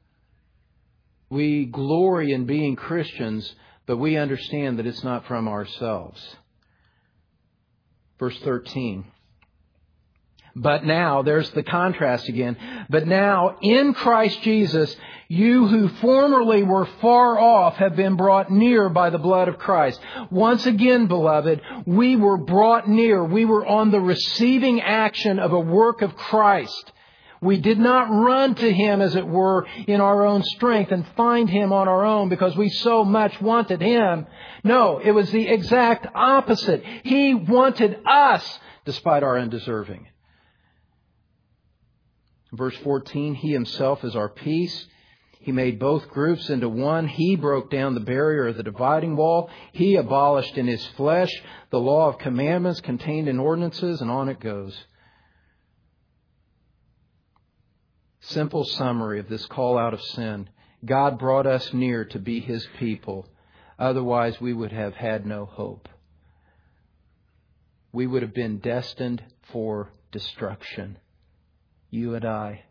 We glory in being Christians, but we understand that it's not from ourselves. Verse 13. But now, there's the contrast again. But now, in Christ Jesus, you who formerly were far off have been brought near by the blood of Christ. Once again, beloved, we were brought near. We were on the receiving action of a work of Christ. We did not run to Him, as it were, in our own strength and find Him on our own because we so much wanted Him. No, it was the exact opposite. He wanted us despite our undeserving. Verse 14, He Himself is our peace. He made both groups into one. He broke down the barrier of the dividing wall. He abolished in His flesh the law of commandments contained in ordinances, and on it goes. Simple summary of this call out of sin. God brought us near to be His people. Otherwise, we would have had no hope. We would have been destined for destruction. You and I.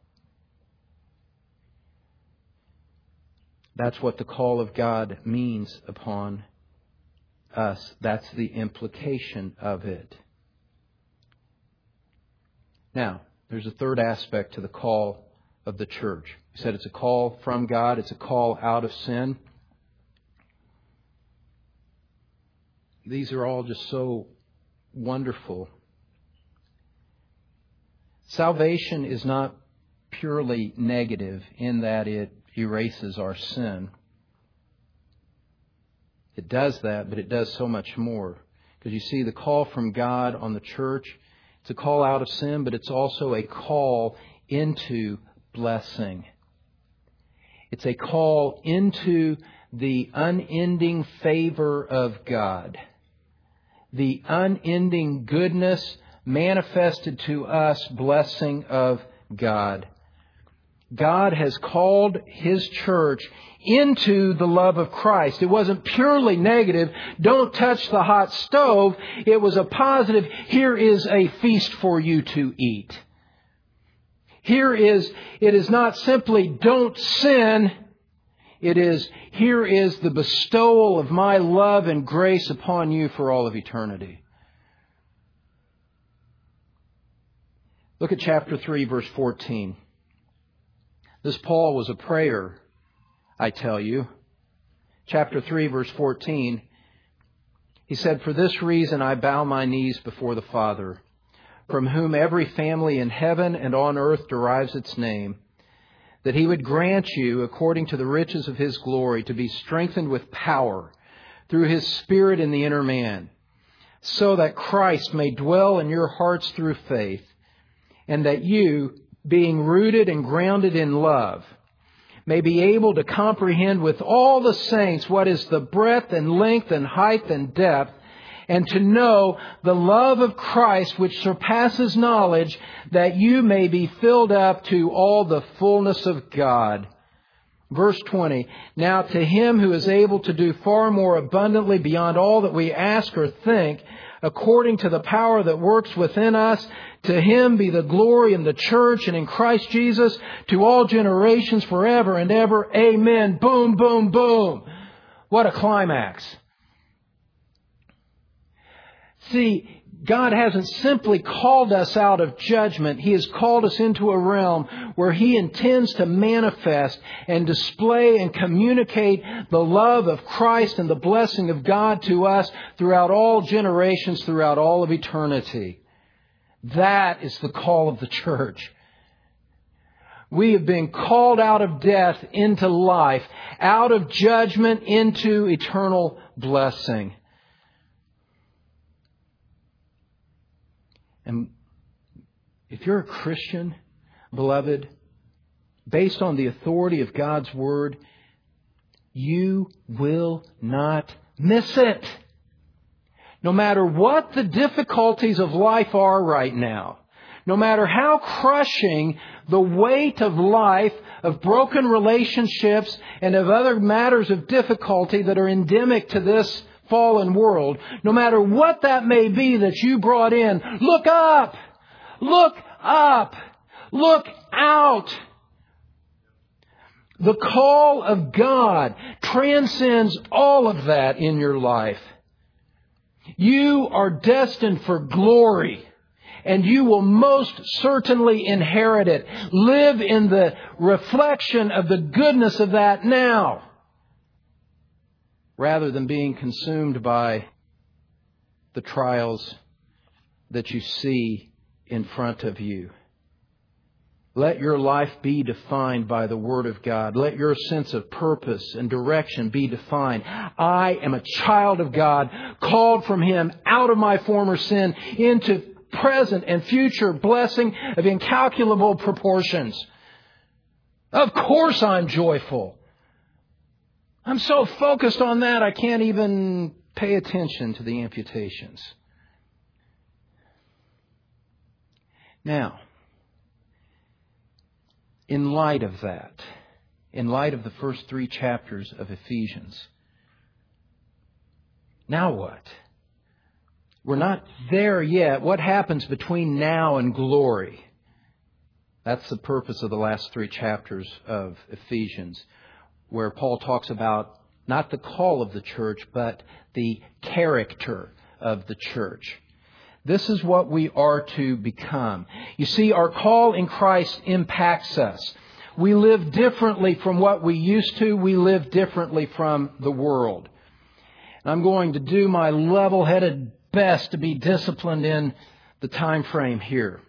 That's what the call of God means upon us. That's the implication of it. Now, there's a third aspect to the call of the church. We said it's a call from God. It's a call out of sin. These are all just so wonderful. Salvation is not purely negative in that it erases our sin. It does that, but it does so much more. Because you see, the call from God on the church, it's a call out of sin, but it's also a call into blessing. It's a call into the unending favor of God. The unending goodness manifested to us blessing of God. God has called His church into the love of Christ. It wasn't purely negative. Don't touch the hot stove. It was a positive. Here is a feast for you to eat. It is not simply don't sin. It is, here is the bestowal of my love and grace upon you for all of eternity. Look at chapter 3, verse 14. This Paul was a prayer, I tell you. Chapter 3, verse 14. He said, "For this reason I bow my knees before the Father, from whom every family in heaven and on earth derives its name, that He would grant you, according to the riches of His glory, to be strengthened with power through His Spirit in the inner man, so that Christ may dwell in your hearts through faith, and that you, being rooted and grounded in love, may be able to comprehend with all the saints what is the breadth and length and height and depth, and to know the love of Christ which surpasses knowledge, that you may be filled up to all the fullness of God." Verse 20, "Now to Him who is able to do far more abundantly beyond all that we ask or think, according to the power that works within us, to Him be the glory in the church and in Christ Jesus to all generations forever and ever. Amen." Boom, boom, boom. What a climax. See, God hasn't simply called us out of judgment. He has called us into a realm where He intends to manifest and display and communicate the love of Christ and the blessing of God to us throughout all generations, throughout all of eternity. That is the call of the church. We have been called out of death into life, out of judgment into eternal blessing. And if you're a Christian, beloved, based on the authority of God's Word, you will not miss it. No matter what the difficulties of life are right now, no matter how crushing the weight of life, of broken relationships, and of other matters of difficulty that are endemic to this fallen world, no matter what that may be that you brought in, look up, look up, look out. The call of God transcends all of that in your life. You are destined for glory. and you will most certainly inherit it. Live in the reflection of the goodness of that now, rather than being consumed by the trials that you see in front of you. Let your life be defined by the Word of God. Let your sense of purpose and direction be defined. I am a child of God, called from Him out of my former sin into present and future blessing of incalculable proportions. Of course I'm joyful. I'm so focused on that I can't even pay attention to the amputations. Now, in light of that, in light of the first 3 chapters of Ephesians, now what? We're not there yet. What happens between now and glory? That's the purpose of the last 3 chapters of Ephesians, where Paul talks about not the call of the church, but the character of the church. This is what we are to become. You see, our call in Christ impacts us. We live differently from what we used to. We live differently from the world. And I'm going to do my level-headed best to be disciplined in the time frame here.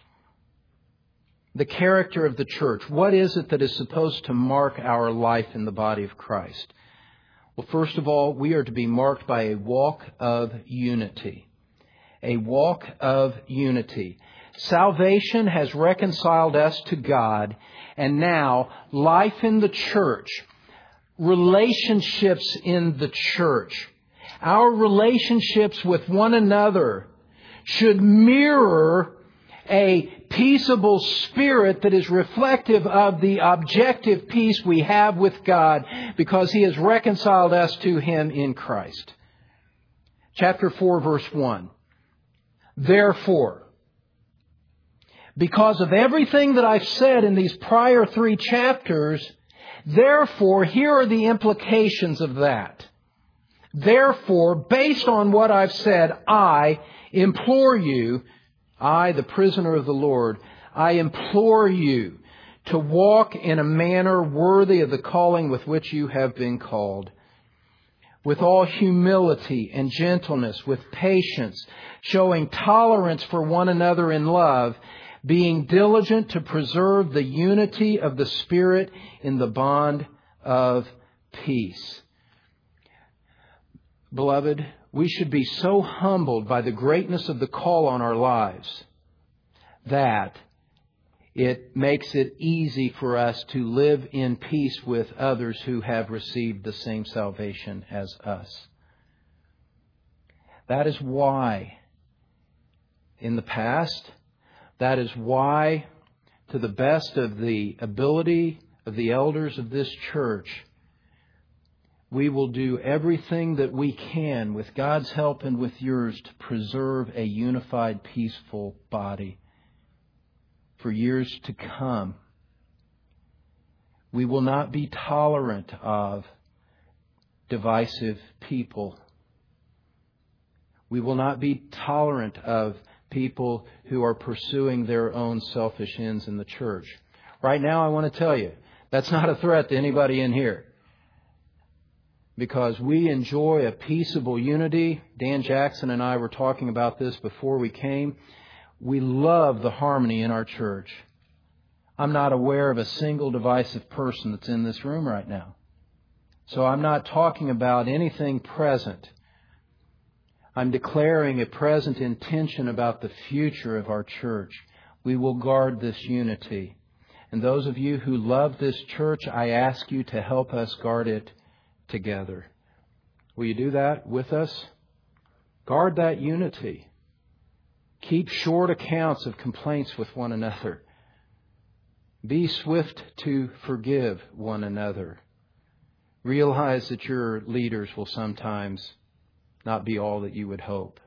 The character of the church. What is it that is supposed to mark our life in the body of Christ? Well, first of all, we are to be marked by a walk of unity. A walk of unity. Salvation has reconciled us to God, and now life in the church, relationships in the church, our relationships with one another should mirror a peaceable spirit that is reflective of the objective peace we have with God because He has reconciled us to Him in Christ. Chapter 4, verse 1. Therefore, because of everything that I've said in these prior 3 chapters, therefore, here are the implications of that. Therefore, based on what I've said, I implore you, I, the prisoner of the Lord, I implore you to walk in a manner worthy of the calling with which you have been called, with all humility and gentleness, with patience, showing tolerance for one another in love, being diligent to preserve the unity of the Spirit in the bond of peace. Beloved, we should be so humbled by the greatness of the call on our lives that it makes it easy for us to live in peace with others who have received the same salvation as us. That is why, in the past, that is why, to the best of the ability of the elders of this church, we will do everything that we can with God's help and with yours to preserve a unified, peaceful body for years to come. We will not be tolerant of divisive people. We will not be tolerant of people who are pursuing their own selfish ends in the church. Right now, I want to tell you, that's not a threat to anybody in here. Because we enjoy a peaceable unity. Dan Jackson and I were talking about this before we came. We love the harmony in our church. I'm not aware of a single divisive person that's in this room right now. So I'm not talking about anything present. I'm declaring a present intention about the future of our church. We will guard this unity. And those of you who love this church, I ask you to help us guard it together. Will you do that with us? Guard that unity. Keep short accounts of complaints with one another. Be swift to forgive one another. Realize that your leaders will sometimes not be all that you would hope.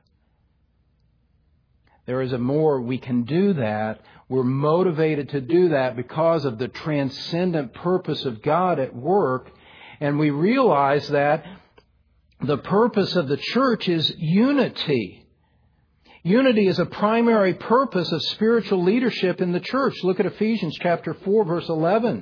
There is a more we can do that. We're motivated to do that because of the transcendent purpose of God at work. And we realize that the purpose of the church is unity. Unity is a primary purpose of spiritual leadership in the church. Look at Ephesians chapter 4, verse 11.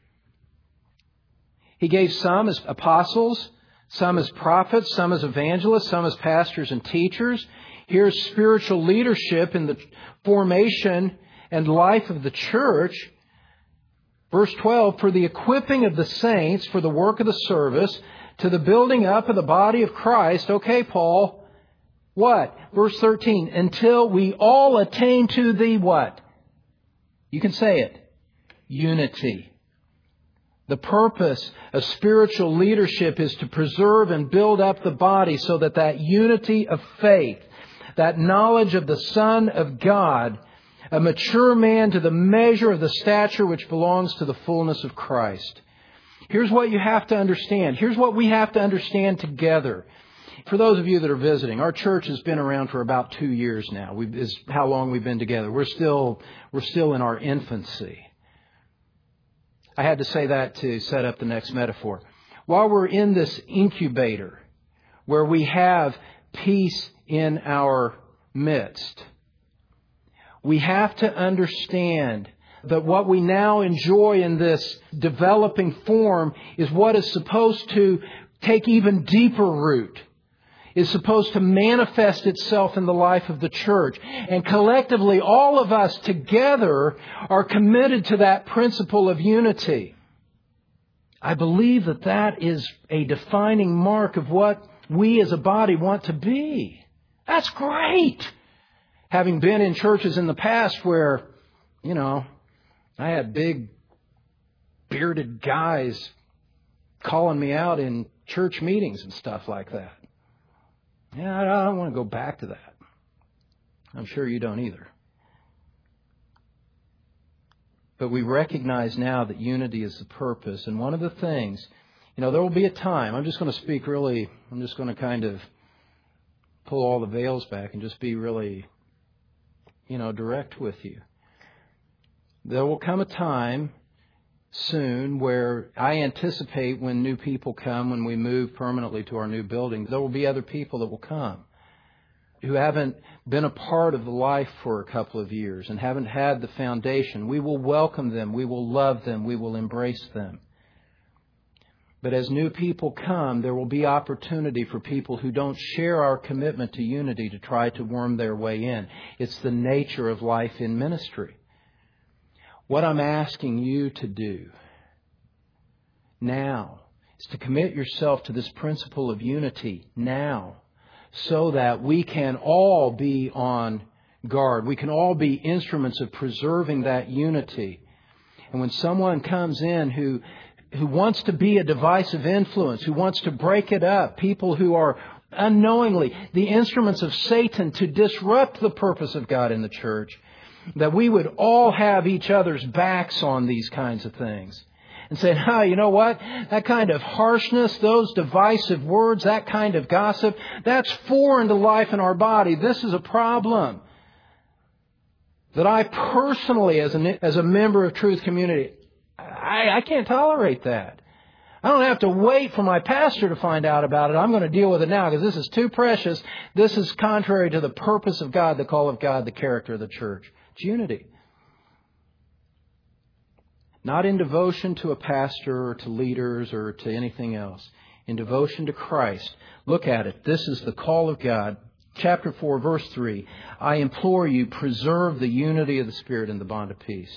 He gave some as apostles, some as prophets, some as evangelists, some as pastors and teachers. Here's spiritual leadership in the formation and life of the church. Verse 12, for the equipping of the saints, for the work of the service, to the building up of the body of Christ. Okay, Paul. What? Verse 13, until we all attain to the what? You can say it. Unity. The purpose of spiritual leadership is to preserve and build up the body so that that unity of faith, that knowledge of the Son of God, a mature man to the measure of the stature which belongs to the fullness of Christ. Here's what you have to understand. Here's what we have to understand together. For those of you that are visiting, our church has been around for about 2 years now. Is how long we've been together. We're still in our infancy. I had to say that to set up the next metaphor. While we're in this incubator, where we have peace in our midst, we have to understand that what we now enjoy in this developing form is what is supposed to take even deeper root, is supposed to manifest itself in the life of the church. And collectively, all of us together are committed to that principle of unity. I believe that that is a defining mark of what we as a body want to be. That's great! Having been in churches in the past where, I had big bearded guys calling me out in church meetings and stuff like that. Yeah, I don't want to go back to that. I'm sure you don't either. But we recognize now that unity is the purpose. And one of the things, there will be a time, I'm just going to kind of pull all the veils back and just be really, direct with you. There will come a time soon where I anticipate when new people come, when we move permanently to our new building, there will be other people that will come who haven't been a part of the life for a couple of years and haven't had the foundation. We will welcome them. We will love them. We will embrace them. But as new people come, there will be opportunity for people who don't share our commitment to unity to try to worm their way in. It's the nature of life in ministry. What I'm asking you to do now is to commit yourself to this principle of unity now, so that we can all be on guard. We can all be instruments of preserving that unity. And when someone comes in who wants to be a divisive influence, who wants to break it up, people who are unknowingly the instruments of Satan to disrupt the purpose of God in the church, that we would all have each other's backs on these kinds of things. And say, you know what? That kind of harshness, those divisive words, that kind of gossip, that's foreign to life in our body. This is a problem that I personally, as a member of Truth Community, I can't tolerate that. I don't have to wait for my pastor to find out about it. I'm going to deal with it now because this is too precious. This is contrary to the purpose of God, the call of God, the character of the church. It's unity. Not in devotion to a pastor or to leaders or to anything else. In devotion to Christ. Look at it. This is the call of God. Chapter 4, verse 3. I implore you, preserve the unity of the Spirit in the bond of peace.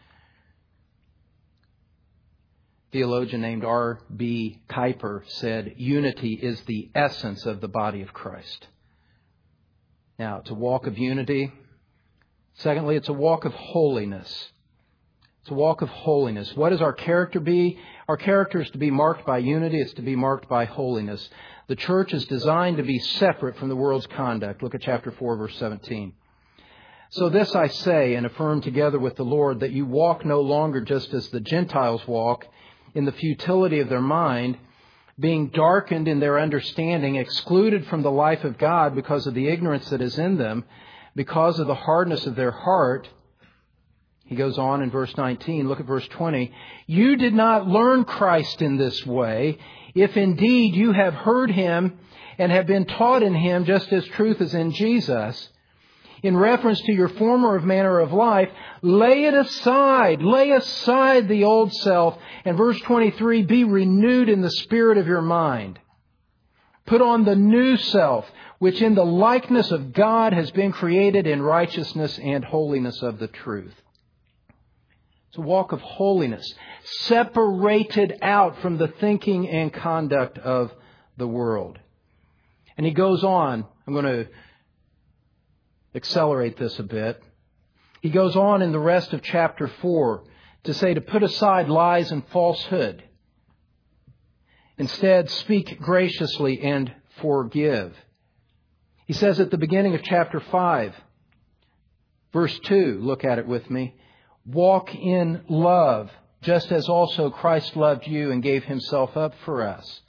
Theologian named R.B. Kuyper said, unity is the essence of the body of Christ. Now, it's a walk of unity. Secondly, it's a walk of holiness. It's a walk of holiness. What does our character be? Our character is to be marked by unity. It's to be marked by holiness. The church is designed to be separate from the world's conduct. Look at chapter 4, verse 17. So this I say and affirm together with the Lord, that you walk no longer just as the Gentiles walk, in the futility of their mind, being darkened in their understanding, excluded from the life of God because of the ignorance that is in them, because of the hardness of their heart. He goes on in verse 19. Look at verse 20. You did not learn Christ in this way, if indeed you have heard Him and have been taught in Him, just as truth is in Jesus. in reference to your former manner of life, lay it aside. Lay aside the old self. And verse 23, be renewed in the spirit of your mind. Put on the new self, which in the likeness of God has been created in righteousness and holiness of the truth. It's a walk of holiness, separated out from the thinking and conduct of the world. And he goes on. I'm going to accelerate this a bit. He goes on in the rest of chapter 4 to say to put aside lies and falsehood. Instead, speak graciously and forgive. He says at the beginning of chapter 5, verse 2, look at it with me. Walk in love, just as also Christ loved you and gave Himself up for us.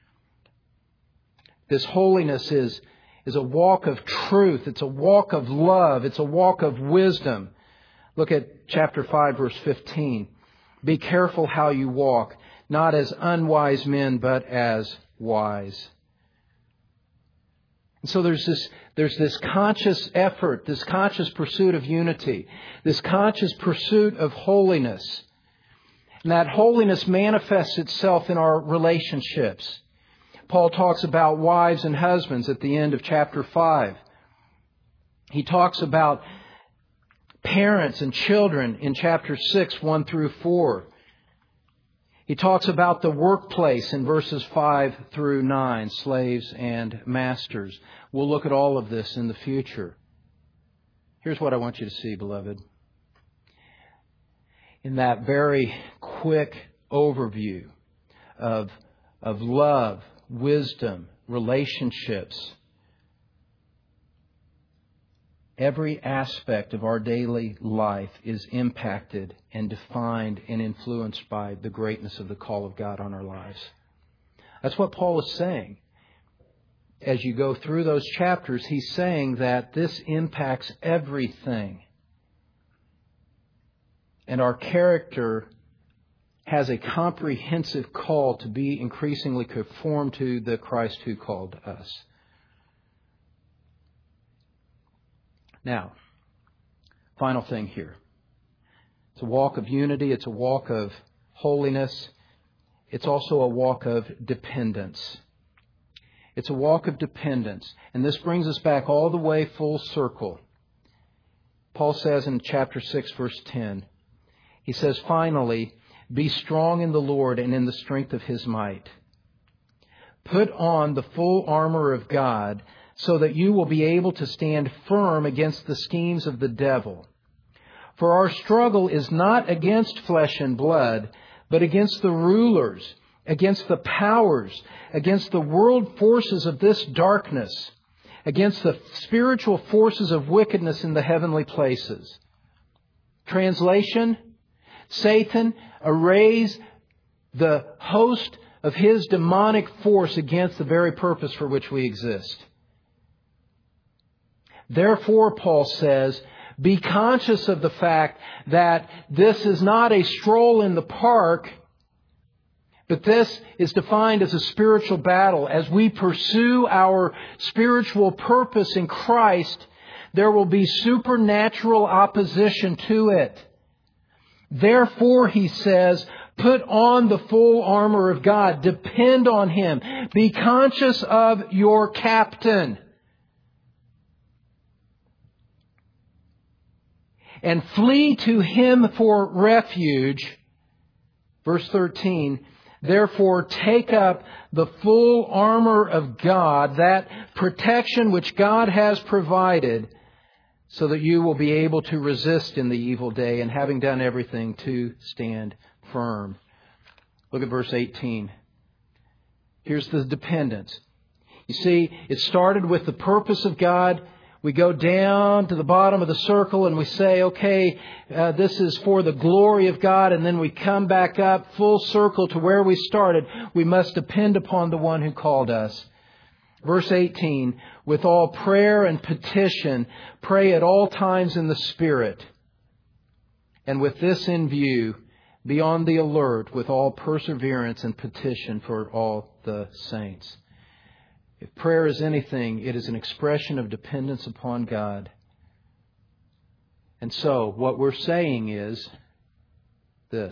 This holiness is a walk of truth. It's a walk of love. It's a walk of wisdom. Look at chapter 5, verse 15. Be careful how you walk, not as unwise men, but as wise. And so there's this conscious effort, this conscious pursuit of unity, this conscious pursuit of holiness. And that holiness manifests itself in our relationships. Paul talks about wives and husbands at the end of chapter 5. He talks about parents and children in chapter 6, 1 through 4. He talks about the workplace in verses 5 through 9, slaves and masters. We'll look at all of this in the future. Here's what I want you to see, beloved. In that very quick overview of love, wisdom, relationships, every aspect of our daily life is impacted and defined and influenced by the greatness of the call of God on our lives. That's what Paul is saying. As you go through those chapters, he's saying that this impacts everything. And our character has a comprehensive call to be increasingly conformed to the Christ who called us. Now, final thing here. It's a walk of unity. It's a walk of holiness. It's also a walk of dependence. It's a walk of dependence. And this brings us back all the way full circle. Paul says in chapter 6, verse 10, he says, finally, be strong in the Lord and in the strength of His might. Put on the full armor of God so that you will be able to stand firm against the schemes of the devil. For our struggle is not against flesh and blood, but against the rulers, against the powers, against the world forces of this darkness, against the spiritual forces of wickedness in the heavenly places. Translation, Satan arrays the host of his demonic force against the very purpose for which we exist. Therefore, Paul says, be conscious of the fact that this is not a stroll in the park, but this is defined as a spiritual battle. As we pursue our spiritual purpose in Christ, there will be supernatural opposition to it. Therefore, he says, put on the full armor of God. Depend on Him. Be conscious of your captain. And flee to Him for refuge. Verse 13, therefore take up the full armor of God, that protection which God has provided, so that you will be able to resist in the evil day, and having done everything, to stand firm. Look at verse 18. Here's the dependence. You see, it started with the purpose of God. We go down to the bottom of the circle and we say, okay, this is for the glory of God. And then we come back up full circle to where we started. We must depend upon the one who called us. Verse 18, with all prayer and petition, pray at all times in the Spirit. And with this in view, be on the alert with all perseverance and petition for all the saints. If prayer is anything, it is an expression of dependence upon God. And so what we're saying is this.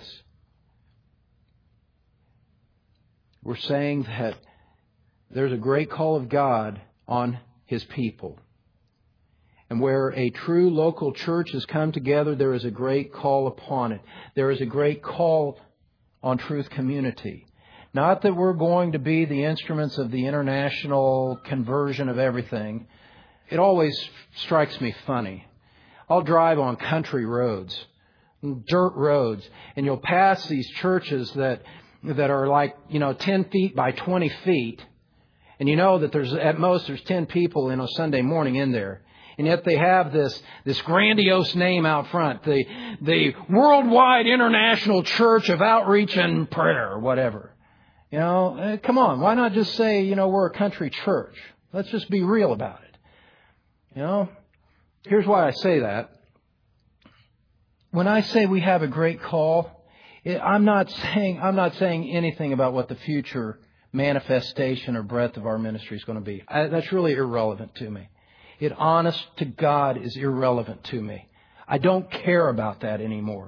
We're saying that there's a great call of God on His people. And where a true local church has come together, there is a great call upon it. There is a great call on Truth Community. Not that we're going to be the instruments of the international conversion of everything. It always strikes me funny. I'll drive on country roads, dirt roads, and you'll pass these churches that are like, 10 feet by 20 feet. And you know that there's 10 people in a Sunday morning in there. And yet they have this grandiose name out front, the Worldwide International Church of Outreach and Prayer, or whatever. Come on, why not just say, we're a country church? Let's just be real about it. Here's why I say that. When I say we have a great call, I'm not saying anything about what the future manifestation or breadth of our ministry is going to be. That's really irrelevant to me. It, honest to God, is irrelevant to me. I don't care about that anymore.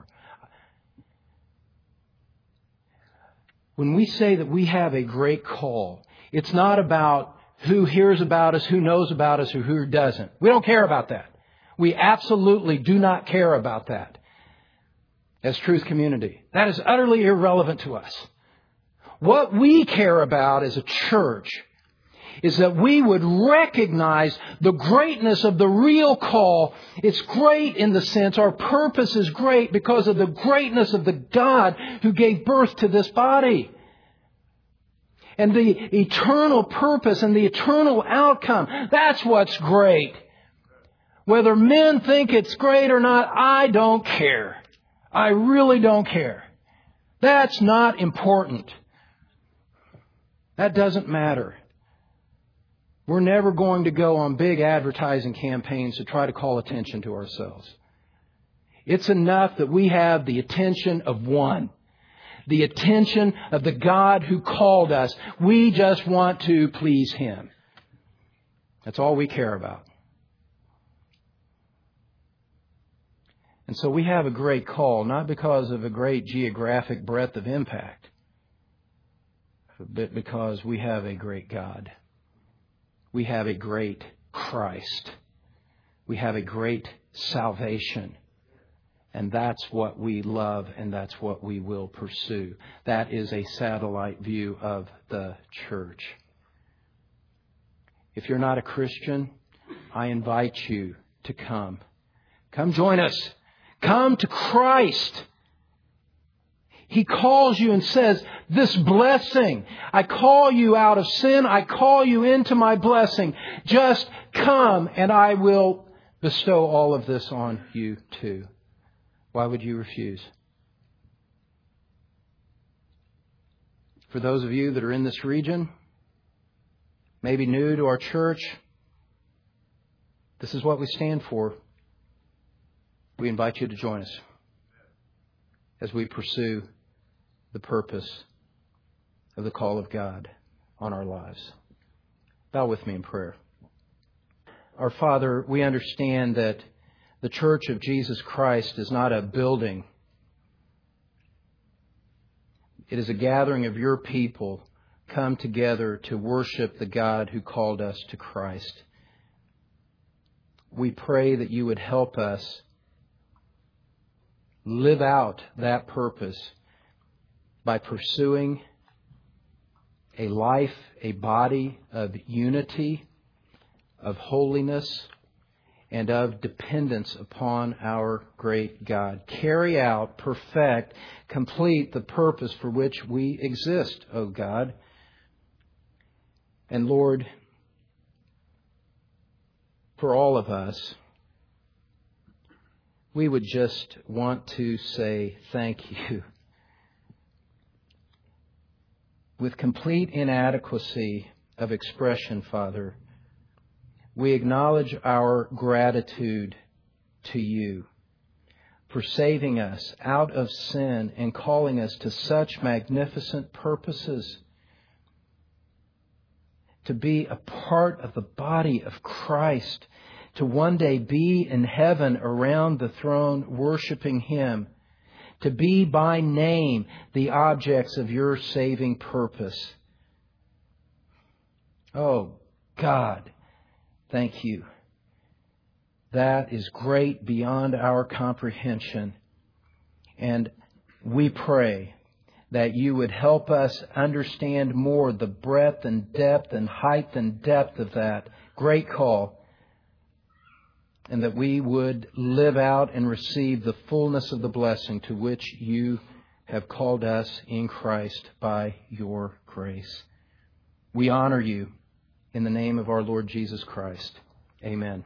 When we say that we have a great call, it's not about who hears about us, who knows about us, or who doesn't. We don't care about that. We absolutely do not care about that as Truth Community. That is utterly irrelevant to us. What we care about as a church is that we would recognize the greatness of the real call. It's great in the sense our purpose is great because of the greatness of the God who gave birth to this body. And the eternal purpose and the eternal outcome, that's what's great. Whether men think it's great or not, I don't care. I really don't care. That's not important. That doesn't matter. We're never going to go on big advertising campaigns to try to call attention to ourselves. It's enough that we have the attention of one. The attention of the God who called us. We just want to please Him. That's all we care about. And so we have a great call, not because of a great geographic breadth of impact, but because we have a great God. We have a great Christ. We have a great salvation. And that's what we love and that's what we will pursue. That is a satellite view of the church. If you're not a Christian, I invite you to come. Come join us. Come to Christ. He calls you and says, this blessing, I call you out of sin. I call you into my blessing. Just come and I will bestow all of this on you too. Why would you refuse? For those of you that are in this region, maybe new to our church, this is what we stand for. We invite you to join us as we pursue the purpose of the call of God on our lives. Bow with me in prayer. Our Father, we understand that the Church of Jesus Christ is not a building. It is a gathering of your people come together to worship the God who called us to Christ. We pray that you would help us live out that purpose by pursuing a life, a body of unity, of holiness, and of dependence upon our great God. Carry out, perfect, complete the purpose for which we exist, O God. And Lord, for all of us, we would just want to say thank you. With complete inadequacy of expression, Father, we acknowledge our gratitude to you for saving us out of sin and calling us to such magnificent purposes, to be a part of the body of Christ, to one day be in heaven around the throne worshiping Him, to be by name the objects of your saving purpose. Oh, God, thank you. That is great beyond our comprehension. And we pray that you would help us understand more the breadth and depth and height and depth of that great call, and that we would live out and receive the fullness of the blessing to which you have called us in Christ by your grace. We honor you in the name of our Lord Jesus Christ. Amen.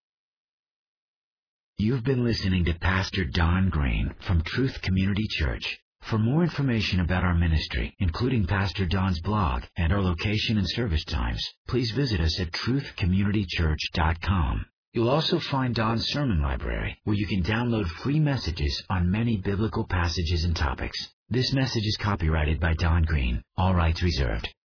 You've been listening to Pastor Don Green from Truth Community Church. For more information about our ministry, including Pastor Don's blog and our location and service times, please visit us at truthcommunitychurch.com. You'll also find Don's sermon library, where you can download free messages on many biblical passages and topics. This message is copyrighted by Don Green. All rights reserved.